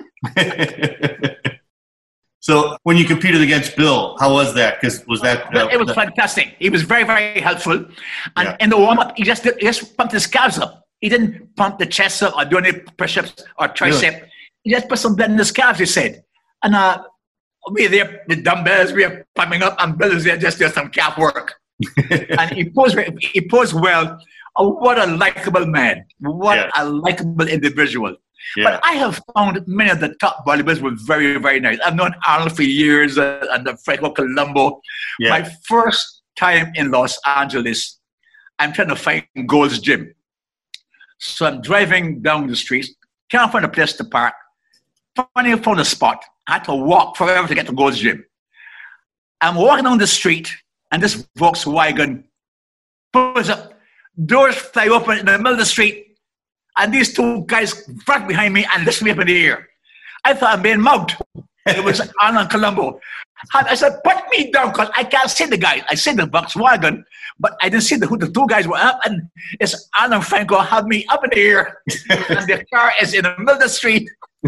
So when you competed against Bill, how was that? Because was that uh, it was fantastic. He was very, very helpful. And Yeah. in the warm-up, he just, did, he just pumped his calves up. He didn't pump the chest up or do any push-ups or tricep. Really? He just put some blood in his calves, he said. And uh, we were there with dumbbells, we were pumping up, and Bill was there just doing some calf work. And he posed, he posed well. Oh, what a likable man. What Yeah. a likable individual. Yeah. But I have found many of the top bodybuilders were very, very nice. I've known Arnold for years uh, and the Franco Colombo. Yeah. My first time in Los Angeles, I'm trying to find Gold's Gym. So I'm driving down the street, can't find a place to park. Finally found a spot. I had to walk forever to get to Gold's Gym. I'm walking down the street, and this Volkswagen pulls up. Doors fly open in the middle of the street, and these two guys front behind me and lift me up in the air. I thought I'm being mugged. It was Arnold Colombo. And I said, put me down, because I can't see the guys. I see the Volkswagen, but I didn't see the, who the two guys were up. And it's Arnold Franco had me up in the air, and the car is in the middle of the street.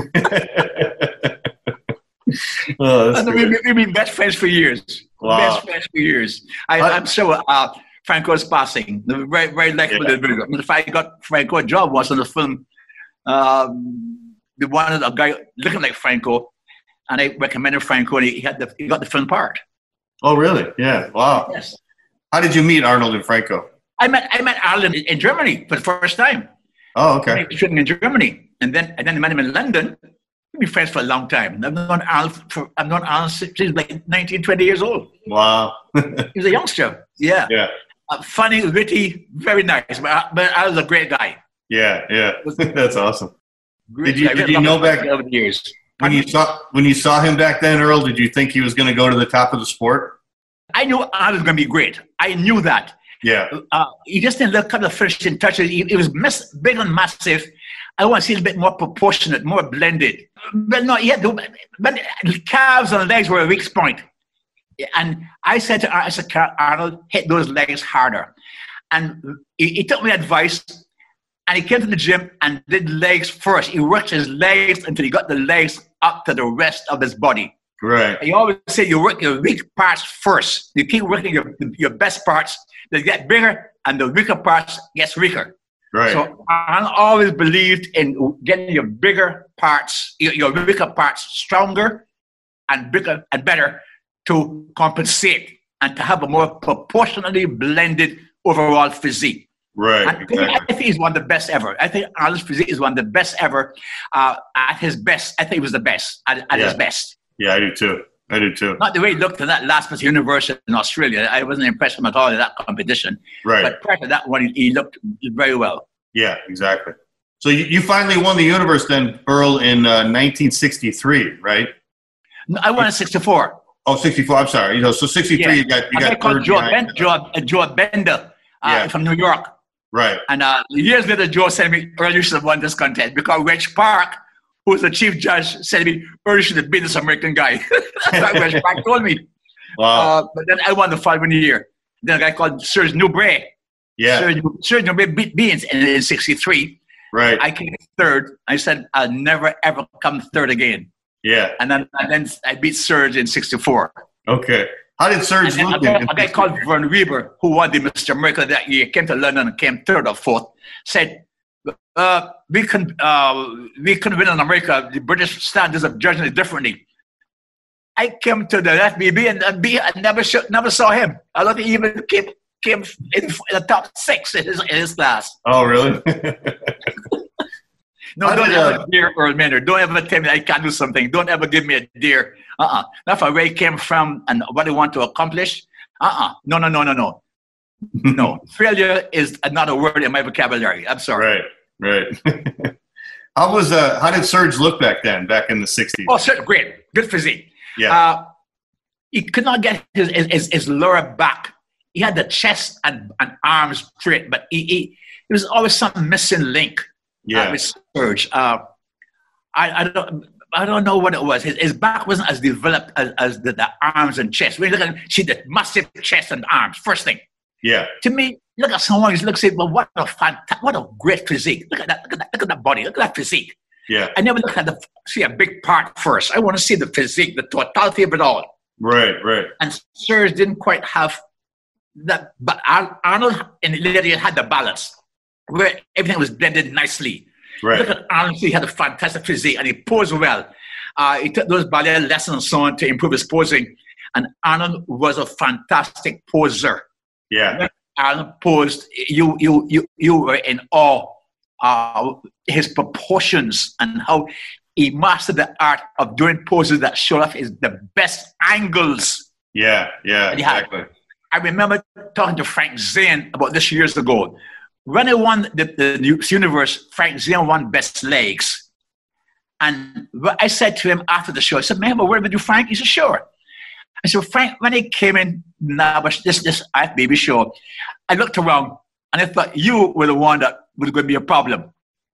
Oh, that's And great. we, we've been best friends for years. Wow. Best friends for years. I, I- I'm sure uh, Franco's passing. The very, very likable Yeah. individual. In fact, I got Franco a job once on the film. Um, the one, a guy looking like Franco, And I recommended Franco, and he had the he got the film part. Oh, really? Yeah. Wow. Yes. How did you meet Arnold and Franco? I met I met Arnold in, in Germany for the first time. Oh, okay. I was shooting in Germany, and then and then I met him in London. We've been friends for a long time. I've known Arnold for I've known Arnold since he was like nineteen, twenty years old. Wow. He was a youngster. Yeah. Yeah. Uh, funny, witty, very nice. But but I was a great guy. Yeah, yeah. That's awesome. Great Did you guy. did We you had know lots of back over the years? when you saw when you saw him back then, Earl? Did you think he was going to go to the top of the sport? I knew Arnold was going to be great. I knew that. Yeah. Uh, he just didn't look kind of finishing touches. He, he was miss, big and massive. I want to see a bit more proportionate, more blended. But no, he had the, but calves and legs were a weak point. And I said to Arnold, I said, Arnold, hit those legs harder. And he, he took my advice, and he came to the gym and did legs first. He worked his legs until he got the legs up to the rest of his body. Right. You always say you work your weak parts first. You keep working your your best parts. They get bigger, and the weaker parts gets weaker. Right. So I always believed in getting your bigger parts, your, your weaker parts stronger and bigger and better to compensate and to have a more proportionally blended overall physique. Right. And Exactly. I think he's one of the best ever. I think Arnold's physique is one of the best ever. Uh, at his best, I think he was the best at, at Yeah. his best. Yeah, I do too. I do too. Not the way he looked in that last Miss Universe in Australia. I wasn't impressed with him at all in that competition. Right. But prior to that one, he, he looked very well. Yeah, exactly. So you, you finally won the universe then, Earl, in uh, nineteen sixty-three, right? No, I won in sixty-four. Oh, sixty-four. I'm sorry. You know, so sixty-three, Yeah. you got you A guy got called third Joe, behind ben, you. Joe, uh, Joe Bender uh, Yeah. from New York. Right. And uh, years later, Joe said to me, Earl, you should have won this contest because Reg Park, who was the chief judge, said to me, Earl, you should have been this American guy. That's what Reg Park told me. Wow. Uh, but then I won the following year. Then a guy called Serge Nubret. yeah. Serge, Serge Nubret beat Beans in, in sixty-three. Right. I came third. I said, I'll never, ever come third again. yeah. And then, and then I beat Serge in sixty-four. Okay. How did Serge And then look? a, guy, in- a guy called Vern Weber, who won the Mister America that year, came to London and came third or fourth, said, uh, we can uh, we can win in America. The British standards of judging it differently. I came to the F B B and, and B, I never sh- never saw him. I don't think he even came, came in, in the top six in his, in his class. Oh, really? No, How don't did, ever uh, dare, Earl Maynard. Don't ever tell me I can't do something. Don't ever give me a dare. Uh-uh. Not for where he came from and what he want to accomplish. Uh-uh. No, no, no, no, no. No. Failure is another word in my vocabulary. I'm sorry. Right. Right. How was uh? How did Serge look back then? Back in the sixties? Oh, sir, great. Good physique. Yeah. Uh, he could not get his, his, his, his lower back. He had the chest and, and arms straight, but he, he, there was always some missing link. Yeah. Uh, with Serge. Uh, I, I don't I don't know what it was. His, his back wasn't as developed as, as the, the arms and chest. When you look at him, see the massive chest and arms, first thing. Yeah. To me, look at someone who looks at, well, what a fanta- what a great physique. Look at that, look at that, look at that body, look at that physique. Yeah. I never look at the see a big part first. I want to see the physique, the totality of it all. Right. Right. And Serge didn't quite have that, but Ar- Arnold in the later years had the balance where everything was blended nicely. Right. Look at Arnold, he had a fantastic physique and he posed well. Uh, he took those ballet lessons and so on to improve his posing. And Arnold was a fantastic poser. Yeah. When Arnold posed, you you you you were in awe of his proportions and how he mastered the art of doing poses that showed off his the best angles. Yeah. Yeah. And he had- Exactly. I remember talking to Frank Zane about this years ago. When I won the, the Universe, Frank Zane won Best Legs. And I said to him after the show, I said, man, but where with you, Frank? He said, sure. I said, Frank, when he came in, now this this I F B B show, I looked around and I thought you were the one that was going to be a problem.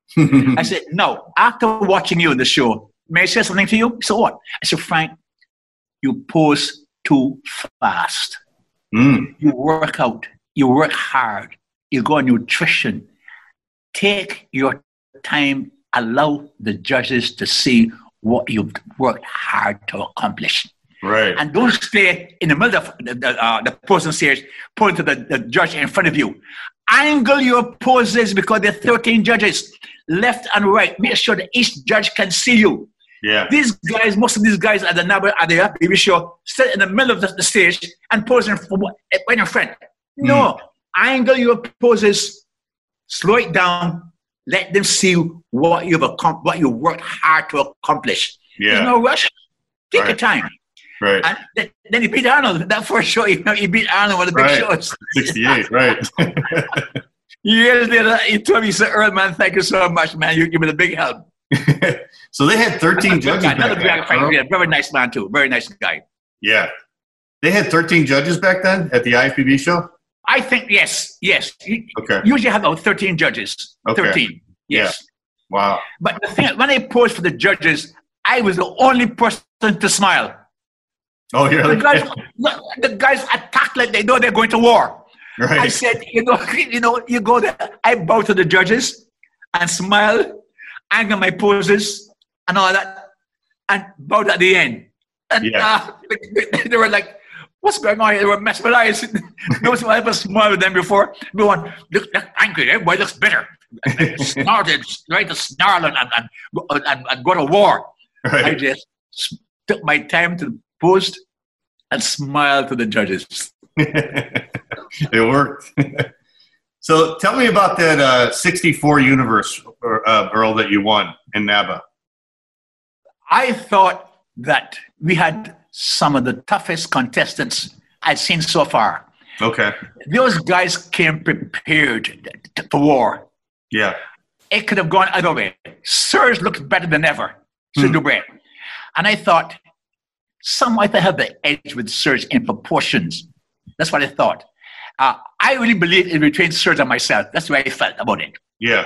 I said, no, after watching you in the show, may I say something to you? So what? I said, Frank, you pose too fast. Mm. You work out. You work hard. You go on nutrition. Take your time. Allow the judges to see what you've worked hard to accomplish. Right. And don't stay in the middle of the, the, uh, the posing stage, point to the, the judge in front of you. Angle your poses because there are thirteen judges, left and right. Make sure that each judge can see you. Yeah. These guys, most of these guys at the NABA, at the T V show, sit in the middle of the, the stage and posing for right in front. No, mm. angle your poses, slow it down, let them see what you've accomplished, what you worked hard to accomplish. Yeah. There's no rush. Take right. your time. Right. And th- then he beat Arnold. That first show, you know, he beat Arnold with the big right. shows. sixty-eight, right. Years later, he told me, he said, Earl, man, thank you so much, man. You give me the big help. So they had thirteen judges back Another then. Guy, yeah, very nice man, too. Very nice guy. Yeah. They had thirteen judges back then at the I F B B show? I think, yes, yes. You, okay. Usually have about thirteen judges. Okay. thirteen, yes. Yeah. Wow. But the thing, when I posed for the judges, I was the only person to smile. Oh, yeah. The guys, the guys attack like they know they're going to war. Right. I said, you know, you know, you go there. I bow to the judges and smile, angle my poses and all that, and bowed at the end. And yeah. uh, they, they were like, "What's going on here?" They were mesmerized. No one ever smiled with them before. Everyone look, look angry. Everybody looks bitter. They snorted, ready to snarl and and, and and go to war. Right. I just took my time to pose and smile to the judges. It worked. So tell me about that uh, sixty-four Universe, uh, Earl, that you won in NABA. I thought that we had some of the toughest contestants I've seen so far. Okay. Those guys came prepared for war. Yeah. It could have gone either way. Serge looked better than ever. Serge hmm. Dubré. And I thought, some might have the edge with Serge in proportions. That's what I thought. Uh, I really believe in between Serge and myself. That's the way I felt about it. Yeah.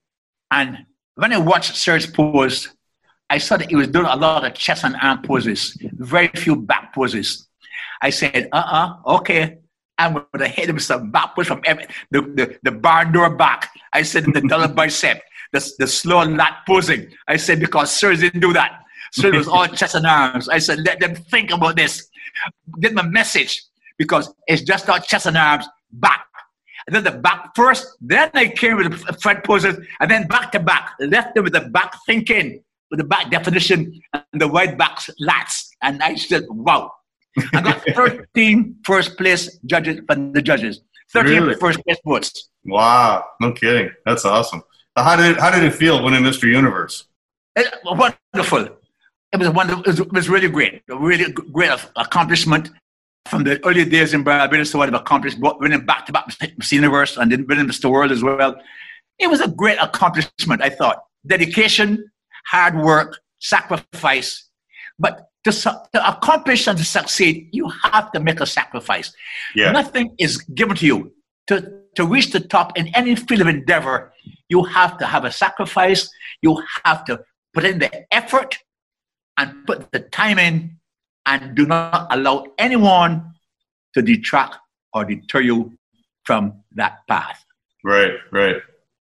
And when I watched Serge pose, I saw that he was doing a lot of chest and arm poses, very few back poses. I said, uh-uh, okay. I'm going to hit him with some back pose from every, the, the, the barn door back. I said, the double bicep, the, the slow lat posing. I said, because Serge didn't do that. Serge was all chest and arms. I said, let them think about this. Get them a message, because it's just not chest and arms, back. And then the back first, then I came with the front poses, and then back to back. Left them with the back thinking, with the back definition and the wide back lats. And I said, wow. I got thirteen first place judges from the judges. thirteen really? First place votes. Wow. No kidding. That's awesome. How did it, how did it feel winning Mister Universe? It, wonderful. It was wonderful. It was, it was really great. A really great accomplishment from the early days in Barbados to what I've accomplished, winning back-to-back Mister Universe and then winning Mister World as well. It was a great accomplishment, I thought. Dedication, hard work, sacrifice. But to, to accomplish and to succeed, you have to make a sacrifice. Yeah. Nothing is given to you. To, to reach the top in any field of endeavor, you have to have a sacrifice. You have to put in the effort and put the time in, and do not allow anyone to detract or deter you from that path. Right, right.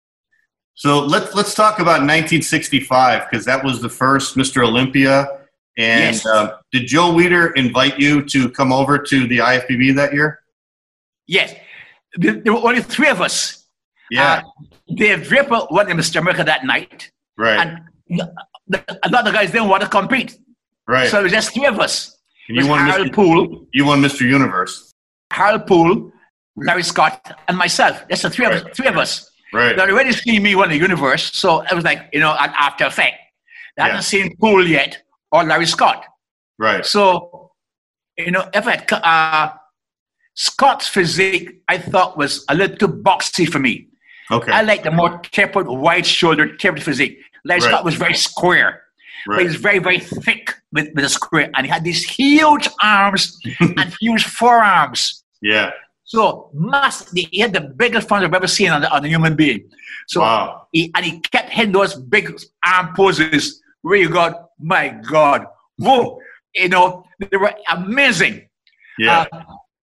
So let's let's talk about nineteen sixty-five, because that was the first Mister Olympia. And yes. uh, did Joe Weider invite you to come over to the I F B B that year? Yes. There, there were only three of us. Yeah. Uh, Dave Draper won in Mister America that night. Right. And a lot of guys didn't want to compete. Right. So it was just three of us. And you won Harold Mister Poole. You won Mister Universe. Harold Poole, Larry Scott, and myself. That's the three right. of us. Three of us. Right. They already seen me win the Universe, so it was like, you know, an after effect. They yeah. hadn't seen Poole yet or Larry Scott. Right. So, you know, if I had, uh, Scott's physique, I thought was a little too boxy for me. Okay. I like the more tapered, wide-shouldered, tapered physique. Larry right. Scott was very square. Right. But he was very, very thick with, with a square. And he had these huge arms and huge forearms. Yeah. So mass, he had the biggest front I've ever seen on, the, on a human being. So wow. he, and he kept hitting those big arm poses where you go, my God, whoa, you know, they were amazing. Yeah. Uh,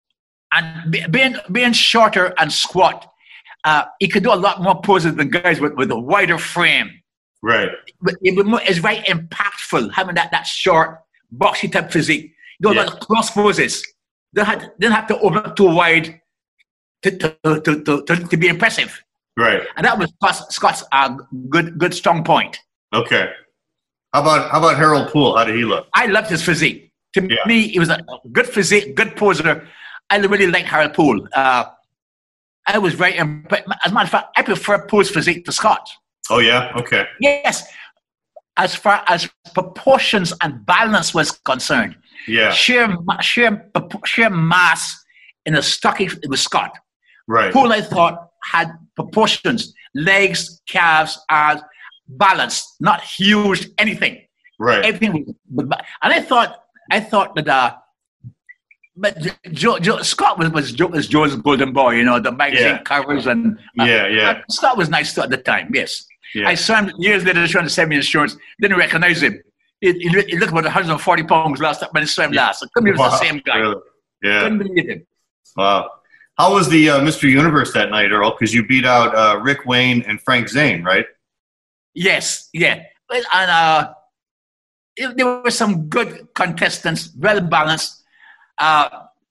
and be, being being shorter and squat, uh, he could do a lot more poses than guys with, with a wider frame. Right. But it was, it's very impactful having that, that short, boxy type physique. You know, yeah. like cross poses. They had didn't have to open up too wide to to, to, to, to, to be impressive. Right. And that was Scott's, Scott's uh, good good strong point. Okay. How about how about Harold Poole? How did he look? I loved his physique. To Yeah. me, he was a good physique, good poser. I really liked Harold Poole. Uh, I was very impressed. As a matter of fact, I prefer Poole's physique to Scott. Oh yeah, okay. Yes, as far as proportions and balance was concerned, Yeah, sheer ma- sheer sheer mass in a stocky it was Scott. right. Poole, I thought, had proportions, legs, calves, arms, balanced, not huge, anything. Right. Everything was, and I thought, I thought that, uh, but Joe, Joe, Scott was was, Joe, was Joe's golden boy, you know, the magazine Yeah. covers, and uh, Yeah, yeah. uh, Scott was nice too at the time. Yes, Yeah. I saw him years later trying to sell me insurance. Didn't recognize him. He, he, looked- he looked about one hundred forty pounds last time when I saw him last. I couldn't believe it was the Wow, same guy. really? Yeah. Couldn't believe it. Wow. How was the uh, Mister Universe that night, Earl? Because you beat out uh, Rick Wayne and Frank Zane, right? Yes, yeah. Well, and uh, it- there were some good contestants, well balanced. Uh,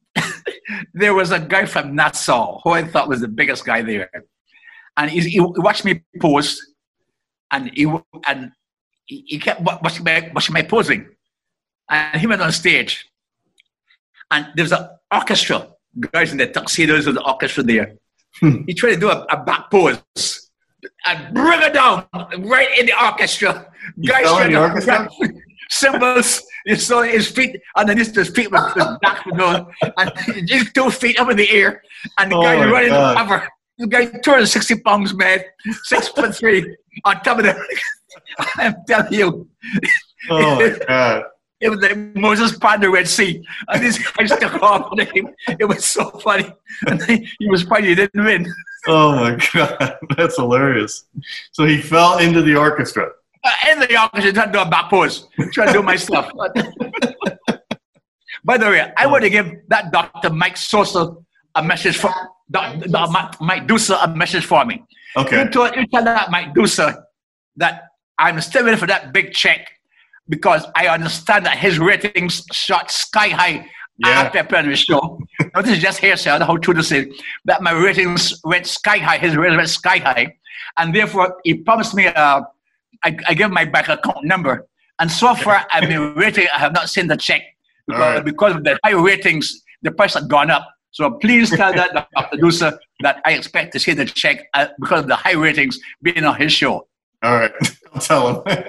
there was a guy from Nassau who I thought was the biggest guy there, and he, he watched me pose, and he and he, he kept wa- watching my watching my posing, and he went on stage, and there was an orchestra, guys in the tuxedos of the orchestra there. He tried to do a, a back pose and bring it down right in the orchestra. You fell in the tried orchestra? to- Cymbals, you saw his feet underneath his feet was was back, you know, and his two feet up in the air, and the Oh guy my running God. over. The guy two hundred sixty pounds, man, six foot three, on top of the. I'm telling you, Oh my God. it was like Moses part of the Red Sea, and this guy stuck off on him. It was so funny, and he was funny. He didn't win. Oh my God. That's hilarious. So he fell into the orchestra. Uh, in the orchestra, trying to do a back pose, trying to do my stuff. By the way, I want to give that Doctor Mike Sosa a message for Doc- Doc- Mike- Mike Dusa a message for me. Okay. You, told, you tell that Mike Dusa that I'm still waiting for that big check because I understand that his ratings shot sky high Yeah. after I played on the show. Now, this is just hearsay. I don't know how true this is. That my ratings went sky high. His ratings went sky high, and therefore he promised me. Uh, I, I give my bank account number, and so far I've been waiting. I have not seen the check because, right. because of the high ratings, the price had gone up. So please tell that Doctor Dusa that I expect to see the check uh, because of the high ratings being on his show. All right. I'll tell him.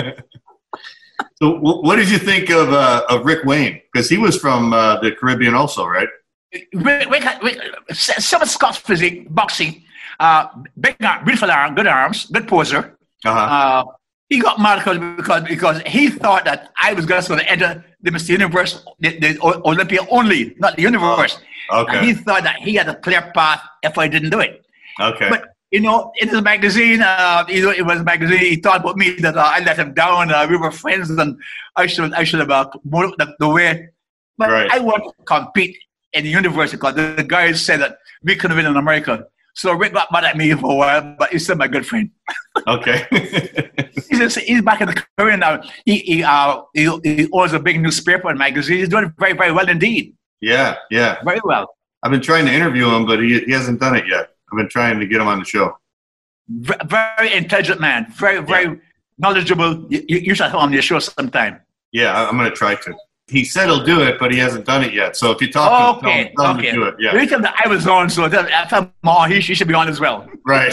So wh- what did you think of uh, of Rick Wayne? Because he was from uh, the Caribbean also, right? Rick, Rick, Rick, some of Scott's physique, boxing, uh, big arm, beautiful arm, good arms, good poser. Uh-huh. Uh, he got mad because, because because he thought that I was just going to enter the Mister Universe, the, the O- Olympia only, not the universe. Okay. And he thought that he had a clear path if I didn't do it. Okay. But you know, in his magazine, uh, you know, it was a magazine. He thought about me that uh, I let him down. Uh, we were friends, and I should I should have uh, moved the, the way. But Right. I want to compete in the universe because the, the guys said that we couldn't win in America. So Rick got mad at me for a while, but he's still my good friend. Okay. He's, just, he's back in the career now. He he, uh, he he owns a big newspaper and magazine. He's doing very very well indeed. yeah, yeah. Very well. I've been trying to interview him, but he, he hasn't done it yet. I've been trying to get him on the show. V- very intelligent man. Very very Yeah. knowledgeable. You, you you should have him on your show sometime. Yeah, I- I'm going to try to. He said he'll do it, but he hasn't done it yet. So if you talk to him, Okay, tell him, tell him okay. to do it. Yeah, You tell him that I was on, so that if I'm on, he, he should be on as well. right.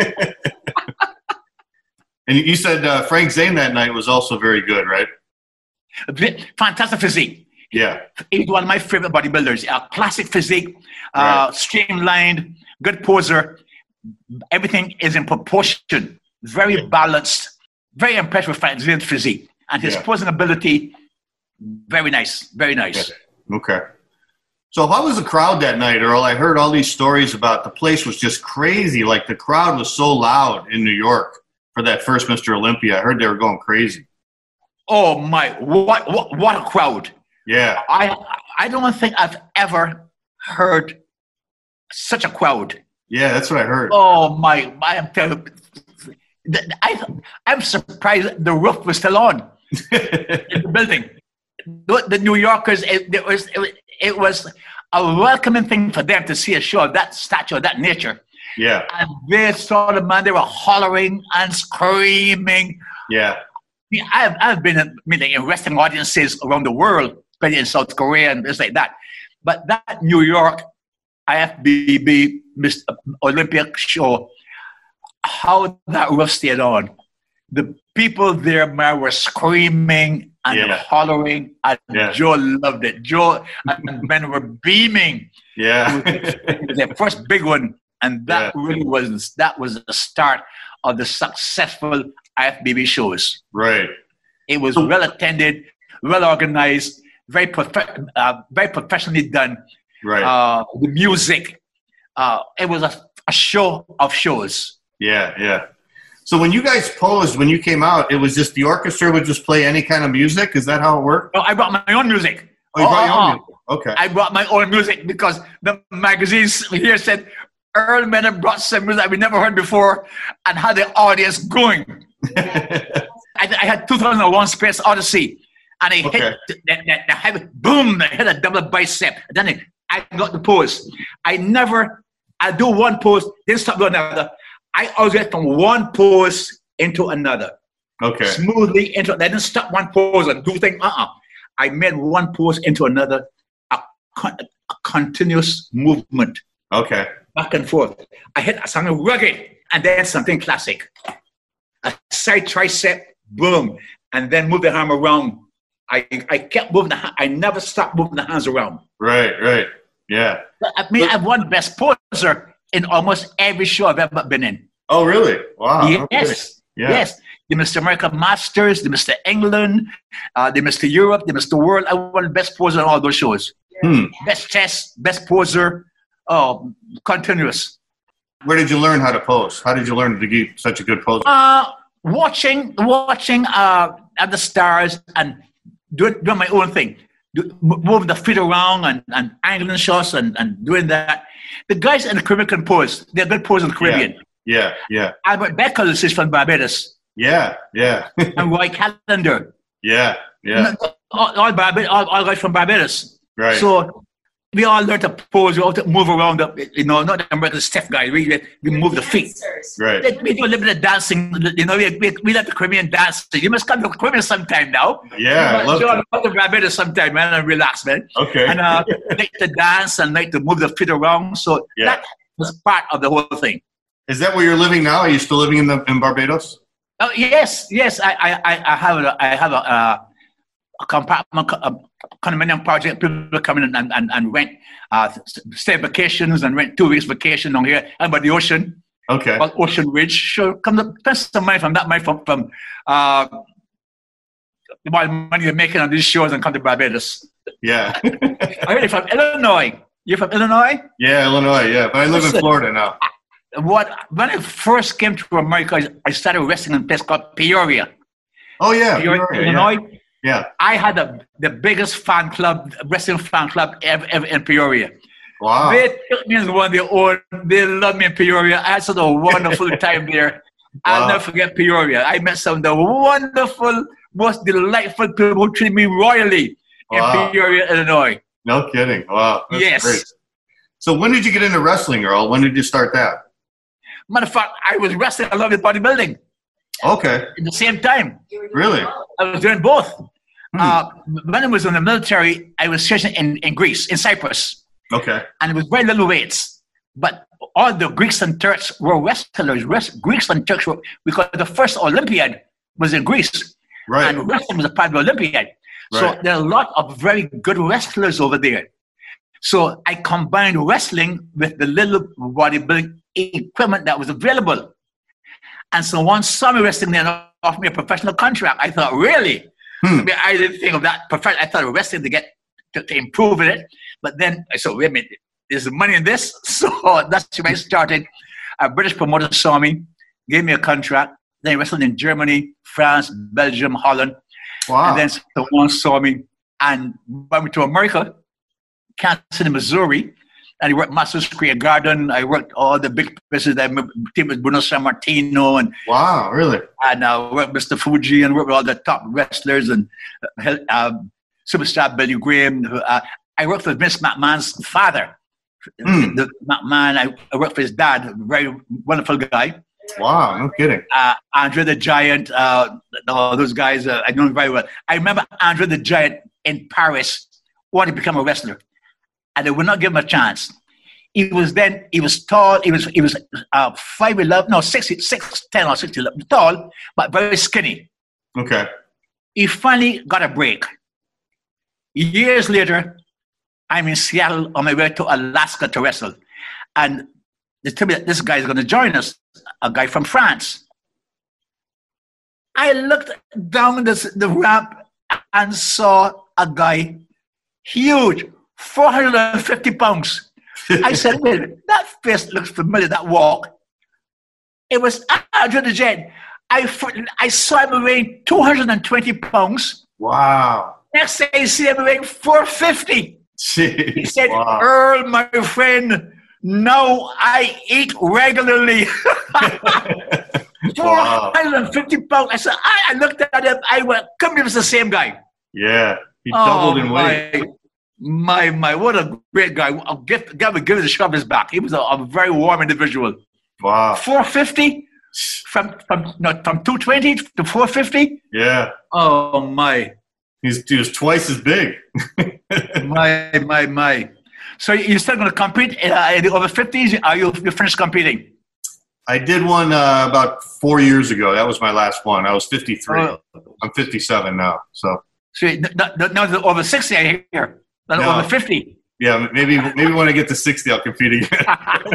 And you said uh, Frank Zane that night was also very good, right? Fantastic physique. Yeah, He's one of my favorite bodybuilders. A classic physique, uh, streamlined, good poser. Everything is in proportion. Very Yeah. balanced. Very impressed with Frank Zane's physique. And his Yeah. posing ability, very nice. Very nice. okay. So how was the crowd that night, Earl? I heard all these stories about the place was just crazy. Like the crowd was so loud in New York for that first Mister Olympia. I heard they were going crazy. Oh my, what, what, what a crowd. Yeah, I, I don't think I've ever heard such a crowd. yeah, that's what I heard. Oh my! I am telling you, I, I'm surprised the roof was still on in the building. The, the New Yorkers, it, it was it, was- it was a welcoming thing for them to see a show of that stature, of that nature. Yeah, And they saw the man; they were hollering and screaming. yeah, mean, I've I've been in, I mean, like, in wrestling audiences around the world, especially in South Korea and things like that. But that New York I F B B Mister Olympic show, how that roof stayed on. The people there, man, were screaming and Yeah. hollering, and Yeah. Joe loved it. Joe and men were beaming. Yeah. It was their first big one, and that Yeah. really was that was the start of the successful I F B B shows. Right. It was well attended, well organized, very prof- uh, very professionally done. Right. Uh, the music, uh, it was a, a show of shows. Yeah, yeah. So when you guys posed, when you came out, it was just the orchestra would just play any kind of music? Is that how it worked? No, I brought my own music. Oh, you brought your own Uh-uh. music. Okay. I brought my own music because the magazines here said Earl Miller brought some music that we never heard before and had the audience going. I, I had two thousand one Space Odyssey, and I Okay. hit the, the, the heavy boom. I hit a double bicep. And then I, I got the pose. I never. I do one pose, then stop doing another. I always get from one pose into another, Okay. smoothly into. I didn't stop one pose and do things. Uh uh I made one pose into another, a, con- a continuous movement Okay. back and forth. I hit something rugged and then something classic. A side tricep, boom, and then move the arm around. I, I kept moving the hand. I never stopped moving the hands around. Right, right. Yeah. I mean, I've won Best Poser in almost every show I've ever been in. Oh, really? Wow. yes, Okay. Yeah. yes. The Mister America Masters, the Mister England, uh, the Mister Europe, the Mister World. I won Best Poser on all those shows. Hmm. Best Chess, Best Poser, oh, continuous. Where did you learn how to pose? How did you learn to be such a good poser? Uh, watching, watching uh, at the stars and doing, doing my own thing. Do, moving the feet around and, and angling shots and, and doing that. The guys in the Caribbean can pose. They're good pose in the Caribbean. Yeah, yeah. Albert Beckles is from Barbados. Yeah, yeah. And Roy Callender. yeah, yeah. All, all, Barbados, all, all guys from Barbados. Right. So we all learn to pose. We all to move around. The, you know, not the American stiff guy. We, we move the feet. Right. We do a little bit of dancing. You know, we, we, we let the Caribbean dance. You must come to the Caribbean sometime now. Yeah, I You love must to. come to Barbados sometime, man, and relax, man. Okay. And uh, like to dance and like to move the feet around. So Yeah. that was part of the whole thing. Is that where you're living now? Are you still living in the in Barbados? Oh, yes, yes. I, I, I- I have a, I have a, uh, a compartment, a condominium project. People come in and, and, and rent, uh, stay vacations and rent two weeks vacation on here and by the ocean, Okay. called Ocean Ridge. Sure, come to spend some money from that money from from uh, the money you're making on these shows and come to Barbados. Yeah. I heard you're from Illinois. You're from Illinois? yeah, Illinois. Yeah, but I live in Listen. Florida now. What when I first came to America, I- I started wrestling in a place called Peoria. Oh yeah, Peoria, Peoria, Illinois. Yeah. I had a, the biggest fan club, wrestling fan club ever, ever in Peoria. Wow. They took me as one of their own. They loved me in Peoria. I had such a wonderful time there. I'll Wow. never forget Peoria. I met some of the wonderful, most delightful people who treated me royally Wow. in Peoria, Illinois. No kidding. Wow. That's Yes. great. So when did you get into wrestling, Earl? When did you start that? Matter of fact, I was wrestling along with bodybuilding Okay. at the same time. Really? I was doing both. Hmm. Uh, when I was in the military, I was stationed in, in Greece, in Cyprus. Okay. And it was very little weights. But all the Greeks and Turks were wrestlers. Rest, Greeks and Turks were, because the first Olympiad was in Greece. Right. And wrestling was a part of the Olympiad. So Right. there are a lot of very good wrestlers over there. So I combined wrestling with the little bodybuilding equipment that was available. And so once saw me wrestling there and offered me a professional contract, I thought, really? Hmm. I, mean, I didn't think of that. Perfect. I thought wrestling to get to, to improve in it. But then I said, wait a minute, there's money in this? So that's when I started. A British promoter saw me, gave me a contract. Then I wrestled in Germany, France, Belgium, Holland. Wow. And then someone saw me and brought me to America, Kansas City, Missouri. And I worked Madison Square Garden. I worked all the big places. I teamed with Bruno Sammartino and Wow. Really? and I uh, worked with Mister Fuji and worked with all the top wrestlers and uh, uh, superstar Billy Graham. Who, uh, I worked with Vince McMahon's father. Mm. The McMahon, I, I worked for his dad, a very wonderful guy. Wow, no kidding. Uh, Andre the Giant, uh, all those guys, uh, I know him very well. I remember Andre the Giant in Paris wanted to become a wrestler, and they would not give him a chance. He was then, he was tall, he was he was uh, five eleven, no, six, six ten or six eleven, tall, but very skinny. Okay. He finally got a break. Years later, I'm in Seattle on my way to Alaska to wrestle. And they told me that this guy is going to join us, a guy from France. I looked down this, the ramp and saw a guy, huge, four hundred fifty pounds. I said, wait a minute, that face looks familiar, that walk. It was Andre the Giant. I, I saw him weighing two hundred twenty pounds. Wow. Next day, I see him weighing four fifty. Jeez, he said, wow. Earl, my friend, now I eat regularly. four hundred fifty pounds. I said, I, I looked at him. I went, come here, it's the same guy. Yeah, he oh, doubled in weight. My, my, my, what a great guy. I'll give, God would give it a shove his back. He was a, a very warm individual. Wow. four fifty? From from no, from two twenty to four fifty? Yeah. Oh, my. He's, he was twice as big. my, my, my. So you're still going to compete uh, in the over fifties? Are you you finished competing? I did one uh, about four years ago. That was my last one. I was fifty-three. Oh. I'm fifty-seven now. So, so not, not the over sixty, I hear. Not no. over fifty. Yeah, maybe maybe when I get to sixty, I'll compete again.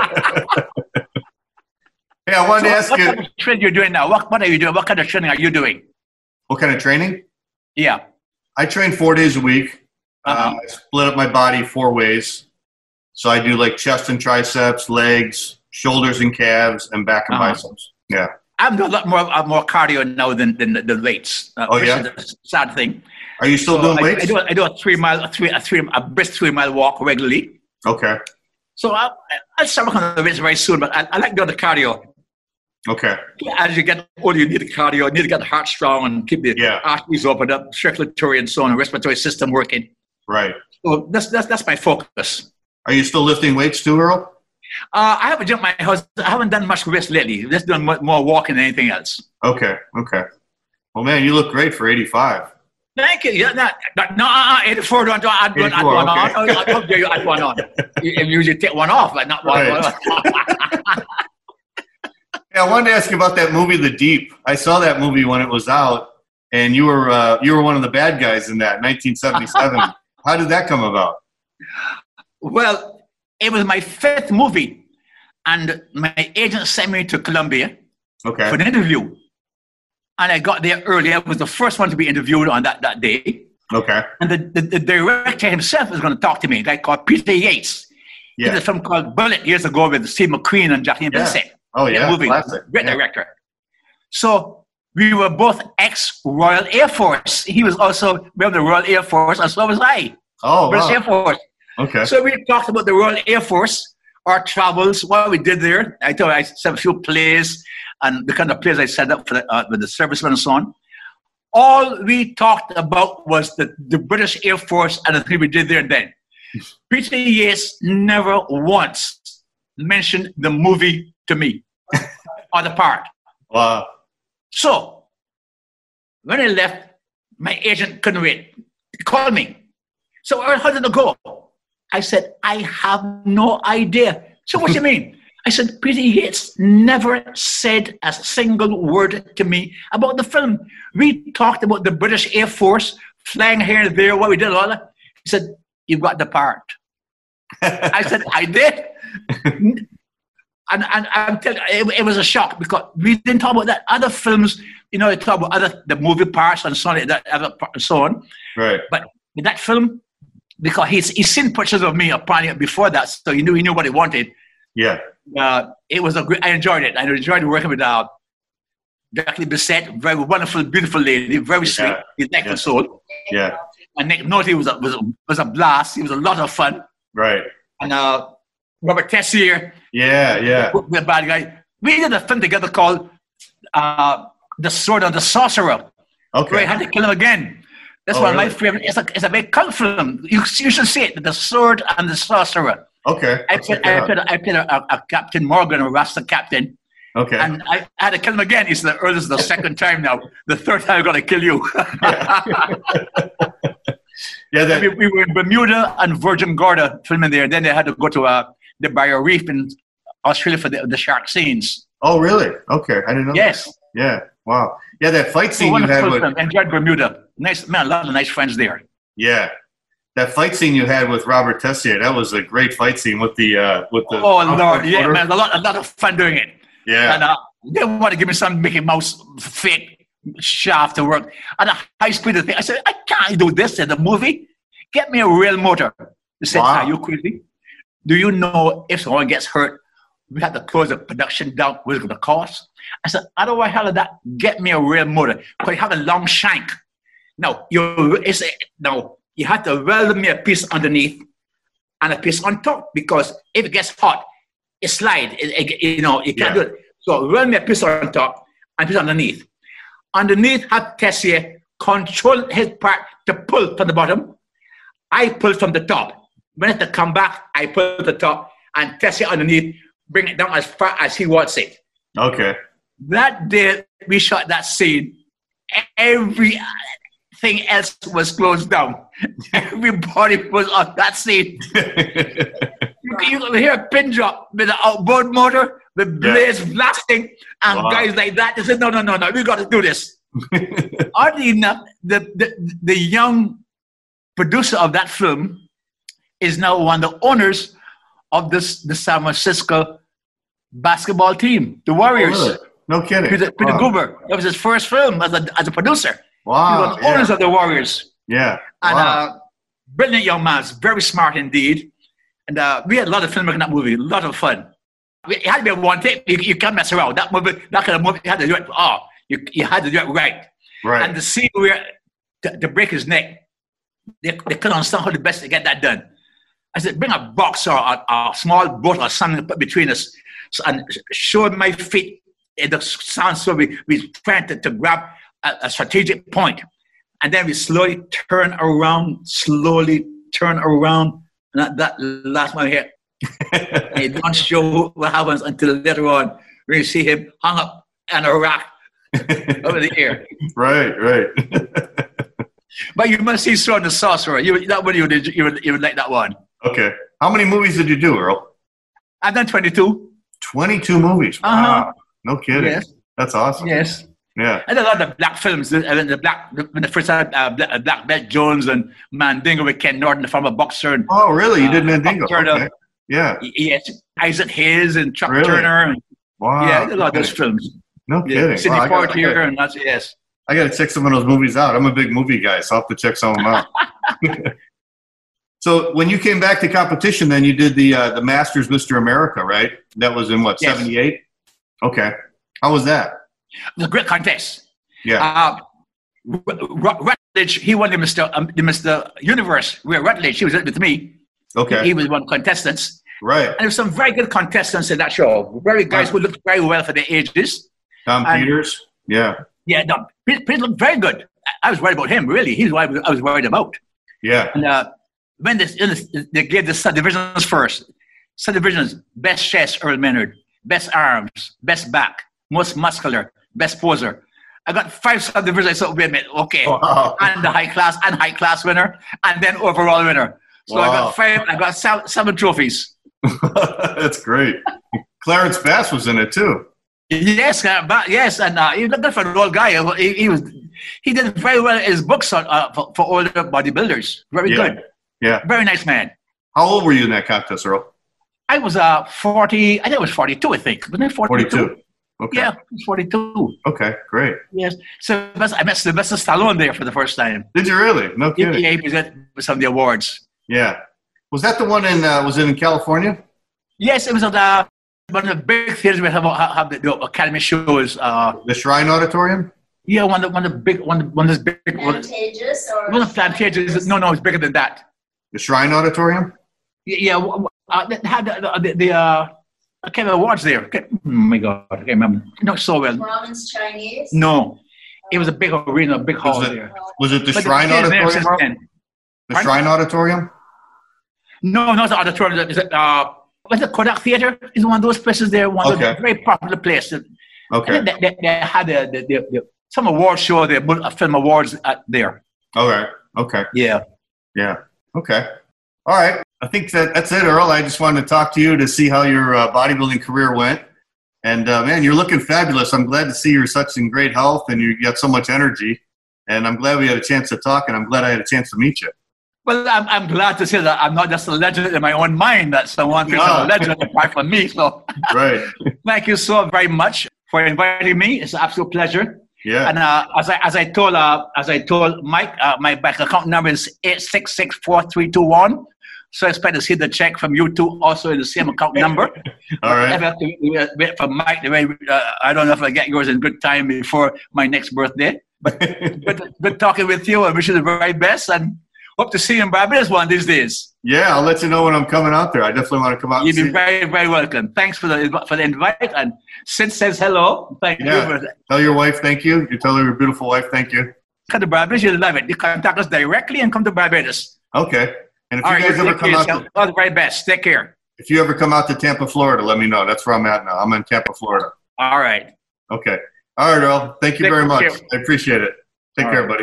Hey, I wanted so to ask what you. What kind of training are you doing now? What, what are you doing? What kind of training are you doing? What kind of training? Yeah. I train four days a week. Uh-huh. Uh, I split up my body four ways. So I do like chest and triceps, legs, shoulders and calves, and back and uh-huh. biceps. Yeah. I'm doing a lot more uh, more cardio now than than, than weights. Uh, oh yeah. Is a sad thing. Are you still so doing I, weights? I do. I do a three mile, a three, a three, a brisk three mile walk regularly. Okay. So I, I'll start working on the weights very soon, but I, I like doing the cardio. Okay. As you get older, you need the cardio. You need to get the heart strong and keep the yeah. arteries opened up, circulatory and so on, and respiratory system working. Right. So that's that's that's my focus. Are you still lifting weights too, Earl? Uh, I haven't jumped my house. I haven't done much weights lately. Just doing more walking than anything else. Okay. Okay. Well, man, you look great for eighty-five. Thank you. Yeah, not, not, no, uh, eighty-four. Don't add one, add one on. How dare you add one on? You usually take one off, but not one. Right. one. Yeah, I wanted to ask you about that movie, The Deep. I saw that movie when it was out, and you were uh, you were one of the bad guys in that, nineteen seventy-seven. How did that come about? Well, it was my fifth movie, and my agent sent me to Columbia okay. for an interview. And I got there early. I was the first one to be interviewed on that, that day. Okay. And the, the, the director himself was going to talk to me, a guy called Peter Yates. Yeah. He did a film called Bullet years ago with Steve McQueen and Jacqueline yeah. Bisset. Oh, yeah. Movie. Classic. Great yeah. director. So we were both ex-Royal Air Force. He was also member of the Royal Air Force, and so was I. Oh, British wow. Air Force. Okay. So we talked about the Royal Air Force, our travels, what we did there. I told I said a few plays and the kind of plays I set up for the, uh, with the servicemen and so on. All we talked about was the, the British Air Force and the thing we did there and then. Peter Yates never once mentioned the movie to me or the part. Wow. So when I left, my agent couldn't wait. He called me. So how did it go? I said, I have no idea. So what do you mean? I said, Peter Yates never said a single word to me about the film. We talked about the British Air Force flying here and there, what we did, all that. He said, you got the part. I said, I did. and, and I'm telling you, it, it was a shock because we didn't talk about that. Other films, you know, they talk about other the movie parts and so on, that other and so on. Right. But with that film, because he's he's seen pictures of me applying it before that, so he knew he knew what he wanted. Yeah. Uh, it was a great. I enjoyed it. I enjoyed working with uh, Jacqueline Bisset, very wonderful, beautiful lady, very sweet. Yeah. His neck and soul. Yeah. And Nick Nolte was a, was a, was a blast. He was a lot of fun. Right. And uh, Robert Tessier. Yeah, yeah. The bad guy. We did a film together called uh, The Sword of the Sorcerer. Okay. Where I had to kill him again. That's oh, one really? of my favorite. It's a, it's a big cult film. You, you should see it. The Sword and the Sorcerer. Okay. I played, I played, I played a, a Captain Morgan, a Rasta captain. Okay. And I had to kill him again. He said, Earl, this is the second time now. The third time I'm going to kill you. Yeah, that, we, we were in Bermuda and Virgin Gorda filming there. Then they had to go to uh, the Barrier Reef in Australia for the, the shark scenes. oh, really? Okay, I didn't know. Yes. That. Yeah. Wow. Yeah, that fight scene you had with. Enjoyed Bermuda. Nice man, a lot of nice friends there. Yeah, that fight scene you had with Robert Tessier. That was a great fight scene with the uh, with the. Oh Lord, yeah, man, a lot, a lot of fun doing it. Yeah. And uh, they want to give me some Mickey Mouse fake shaft to work at a high speed thing. I said, I can't do this in the movie. Get me a real motor. They said, Wow. Are you crazy? Do you know if someone gets hurt, we have to close the production down? What's it going to cost? I said, how do I handle that? Get me a real motor. Because you have a long shank. Now, you it's a, now you have to weld me a piece underneath and a piece on top, because if it gets hot, it slides. It, it, you know, you can't Yeah. do it. So weld me a piece on top and a piece underneath. Underneath, have Tessier control his part to pull from the bottom. I pull from the top. When it to come back, I pull the top, and Tessier underneath, bring it down as far as he wants it. Okay. That day we shot that scene, everything else was closed down. Everybody was on that scene. You can, you can hear a pin drop with the outboard motor, the blades blasting, and Wow. guys like that. They said, no, no, no, no, we got to do this. Oddly enough, the, the, the young producer of that film is now one of the owners of this the San Francisco basketball team, the Warriors. Oh, really? No kidding. Peter, Peter Wow. Goober. That was his first film as a, as a producer. Wow. He was one of the yeah. owners of the Warriors. Yeah. And Wow. uh, brilliant young man, very smart indeed. And uh, we had a lot of filmmaking in that movie, a lot of fun. It had to be one take. You, you can't mess around. That movie, that kind of movie, you had to do it. Oh, you, you had to do it right. Right. And the scene where to, to break his neck, they, they couldn't understand how the best to get that done. I said, bring a box or a, a small boat or something to put between us, so, and show my feet in the sound, so we, we trying to, to grab a, a strategic point. And then we slowly turn around, slowly turn around. And that, that last one here, you don't show what happens until later on when you see him hung up on a rock over the air. Right, right. But you must see Sword and the Sorcerer. You, that one you would, you, would, you would like that one. Okay. How many movies did you do, Earl? I've done twenty-two. twenty-two movies. Wow. Uh-huh. No kidding. Yes. That's awesome. Yes. Yeah. And a lot of black films. The, the black, when the first had uh, Black, Black Belt Jones and Mandingo with Ken Norton, the former boxer. And, Oh, really? You did uh, Mandingo? Buck Turner. Okay. Yeah. Yes, Isaac Hayes and Chuck Really? Turner. And, Wow. yeah, a lot of those Okay. films. No Yeah. kidding. Sidney Wow, I gotta- I Poitier gotta- and that's, yes. I got to check some of those movies out. I'm a big movie guy, so I'll have to check some of them out. So when you came back to competition, then you did the uh, the Masters Mister America, right? That was in what, Yes. seventy-eight? Okay. How was that? It was a great contest. Yeah. Uh, R- R- Rutledge, he won the Mister Um, the Mister Universe. Where Rutledge, he was with me. Okay. He was one of the contestants. Right. And there were some very good contestants in that show. Very guys who looked very well for their ages. Tom and- Peters? Yeah. Yeah, no, Pete, Pete looked very good. I- I was worried about him, really. He's what I was, I was worried about. Yeah. And uh, when this, in this, they gave the subdivisions first. Subdivisions, best chest, Earl Maynard. Best arms, best back, most muscular, best poser. I got five subdivisions. I said, wait a minute, okay. Wow. And the high class and high class winner, and then overall winner. So I Wow. got five, I got seven, seven trophies. That's great. Clarence Bass was in it too. Yes, uh, but yes, and uh, he was good for an old guy. He, he was, he did very well in his books on, uh, for, for older bodybuilders. Very Yeah. good, Yeah. very nice man. How old were you in that contest, Earl? I was uh forty. I think it was forty-two. I think wasn't it forty-two? forty-two. Okay. Yeah, it was forty-two. Okay, great. Yes. So I met Sylvester Stallone there for the first time. Did you really? No He, kidding. he presented some of the awards. Yeah. Was that the one in, uh, was it in California? Yes, it was at uh, one of the big theaters we have, have the, the Academy shows. Uh, The Shrine Auditorium? yeah, one of the, one of the big one one of those big one, Plantageous or one of the Plantages. No, no, it's bigger than that. The Shrine Auditorium? Yeah, yeah w- w- uh, they had the the, the uh, Academy Awards there. Okay. Oh my God, I can't remember. Not so well. Ramen's Chinese? No, it was a big arena, a big hall Was it, there. was it the But Shrine it's there since Auditorium? then. The Pardon? Shrine Auditorium? No, not the auditorium. Is it uh, was the Kodak Theater is one of those places there, one Okay. of those very popular places. Okay. They, they, they had a, the, the, the, some award show, there, uh, film awards at there. Okay. Okay. Yeah. Yeah. Okay. All right. I think that that's it, Earl. I just wanted to talk to you to see how your uh, bodybuilding career went. And, uh, man, you're looking fabulous. I'm glad to see you're such in great health and you got so much energy. And I'm glad we had a chance to talk, and I'm glad I had a chance to meet you. Well, I'm, I'm glad to say that I'm not just a legend in my own mind, that someone thinks I'm a legend apart from me. So Right. thank you so very much for inviting me. It's an absolute pleasure. Yeah. And uh, as I as I told uh, as I told Mike, uh, my bank account number is eight six six four three two one. So I expect to see the check from you too, also in the same account number. All right. I have to wait for Mike. The way uh, I don't know if I get yours in good time before my next birthday. But good, good talking with you. I wish you the very best, and hope to see you in Barbados one of these days. Yeah, I'll let you know when I'm coming out there. I definitely want to come out. You've and been see very, very welcome. Thanks for the for the invite. And Sid says hello. Thank Yeah. you for that. Tell your wife thank you. You tell your beautiful wife thank you. Come to Barbados, you'll love it. You contact us directly and come to Barbados. Okay. And if All you right, guys you ever take come care out, of yourself. to, All the very best. Take care. if you ever come out to Tampa, Florida, let me know. That's where I'm at now. I'm in Tampa, Florida. All right. Okay. All right, Earl. Thank you Take very much. care. I appreciate it. Take All care, right. buddy.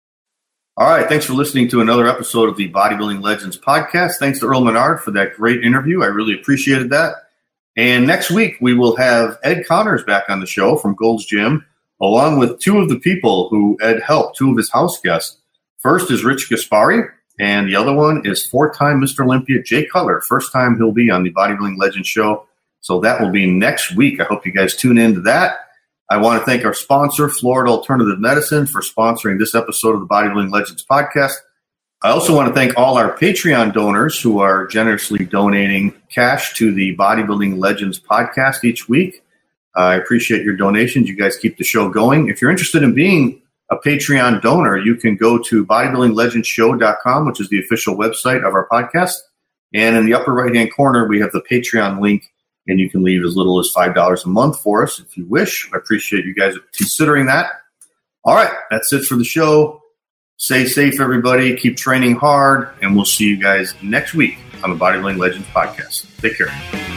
All right. Thanks for listening to another episode of the Bodybuilding Legends podcast. Thanks to Earl Menard for that great interview. I really appreciated that. And next week, we will have Ed Connors back on the show from Gold's Gym, along with two of the people who Ed helped, two of his house guests. First is Rich Gaspari, and the other one is four-time Mister Olympia Jay Cutler. First time he'll be on the Bodybuilding Legends show. So that will be next week. I hope you guys tune in to that. I want to thank our sponsor, Florida Alternative Medicine, for sponsoring this episode of the Bodybuilding Legends podcast. I also want to thank all our Patreon donors who are generously donating cash to the Bodybuilding Legends podcast each week. Uh, I appreciate your donations. You guys keep the show going. If you're interested in being a Patreon donor, you can go to bodybuilding legends show dot com, which is the official website of our podcast. And in the upper right-hand corner, we have the Patreon link, and you can leave as little as five dollars a month for us if you wish. I appreciate you guys considering that. All right, that's it for the show. Stay safe, everybody. Keep training hard, and we'll see you guys next week on the Bodybuilding Legends podcast. Take care.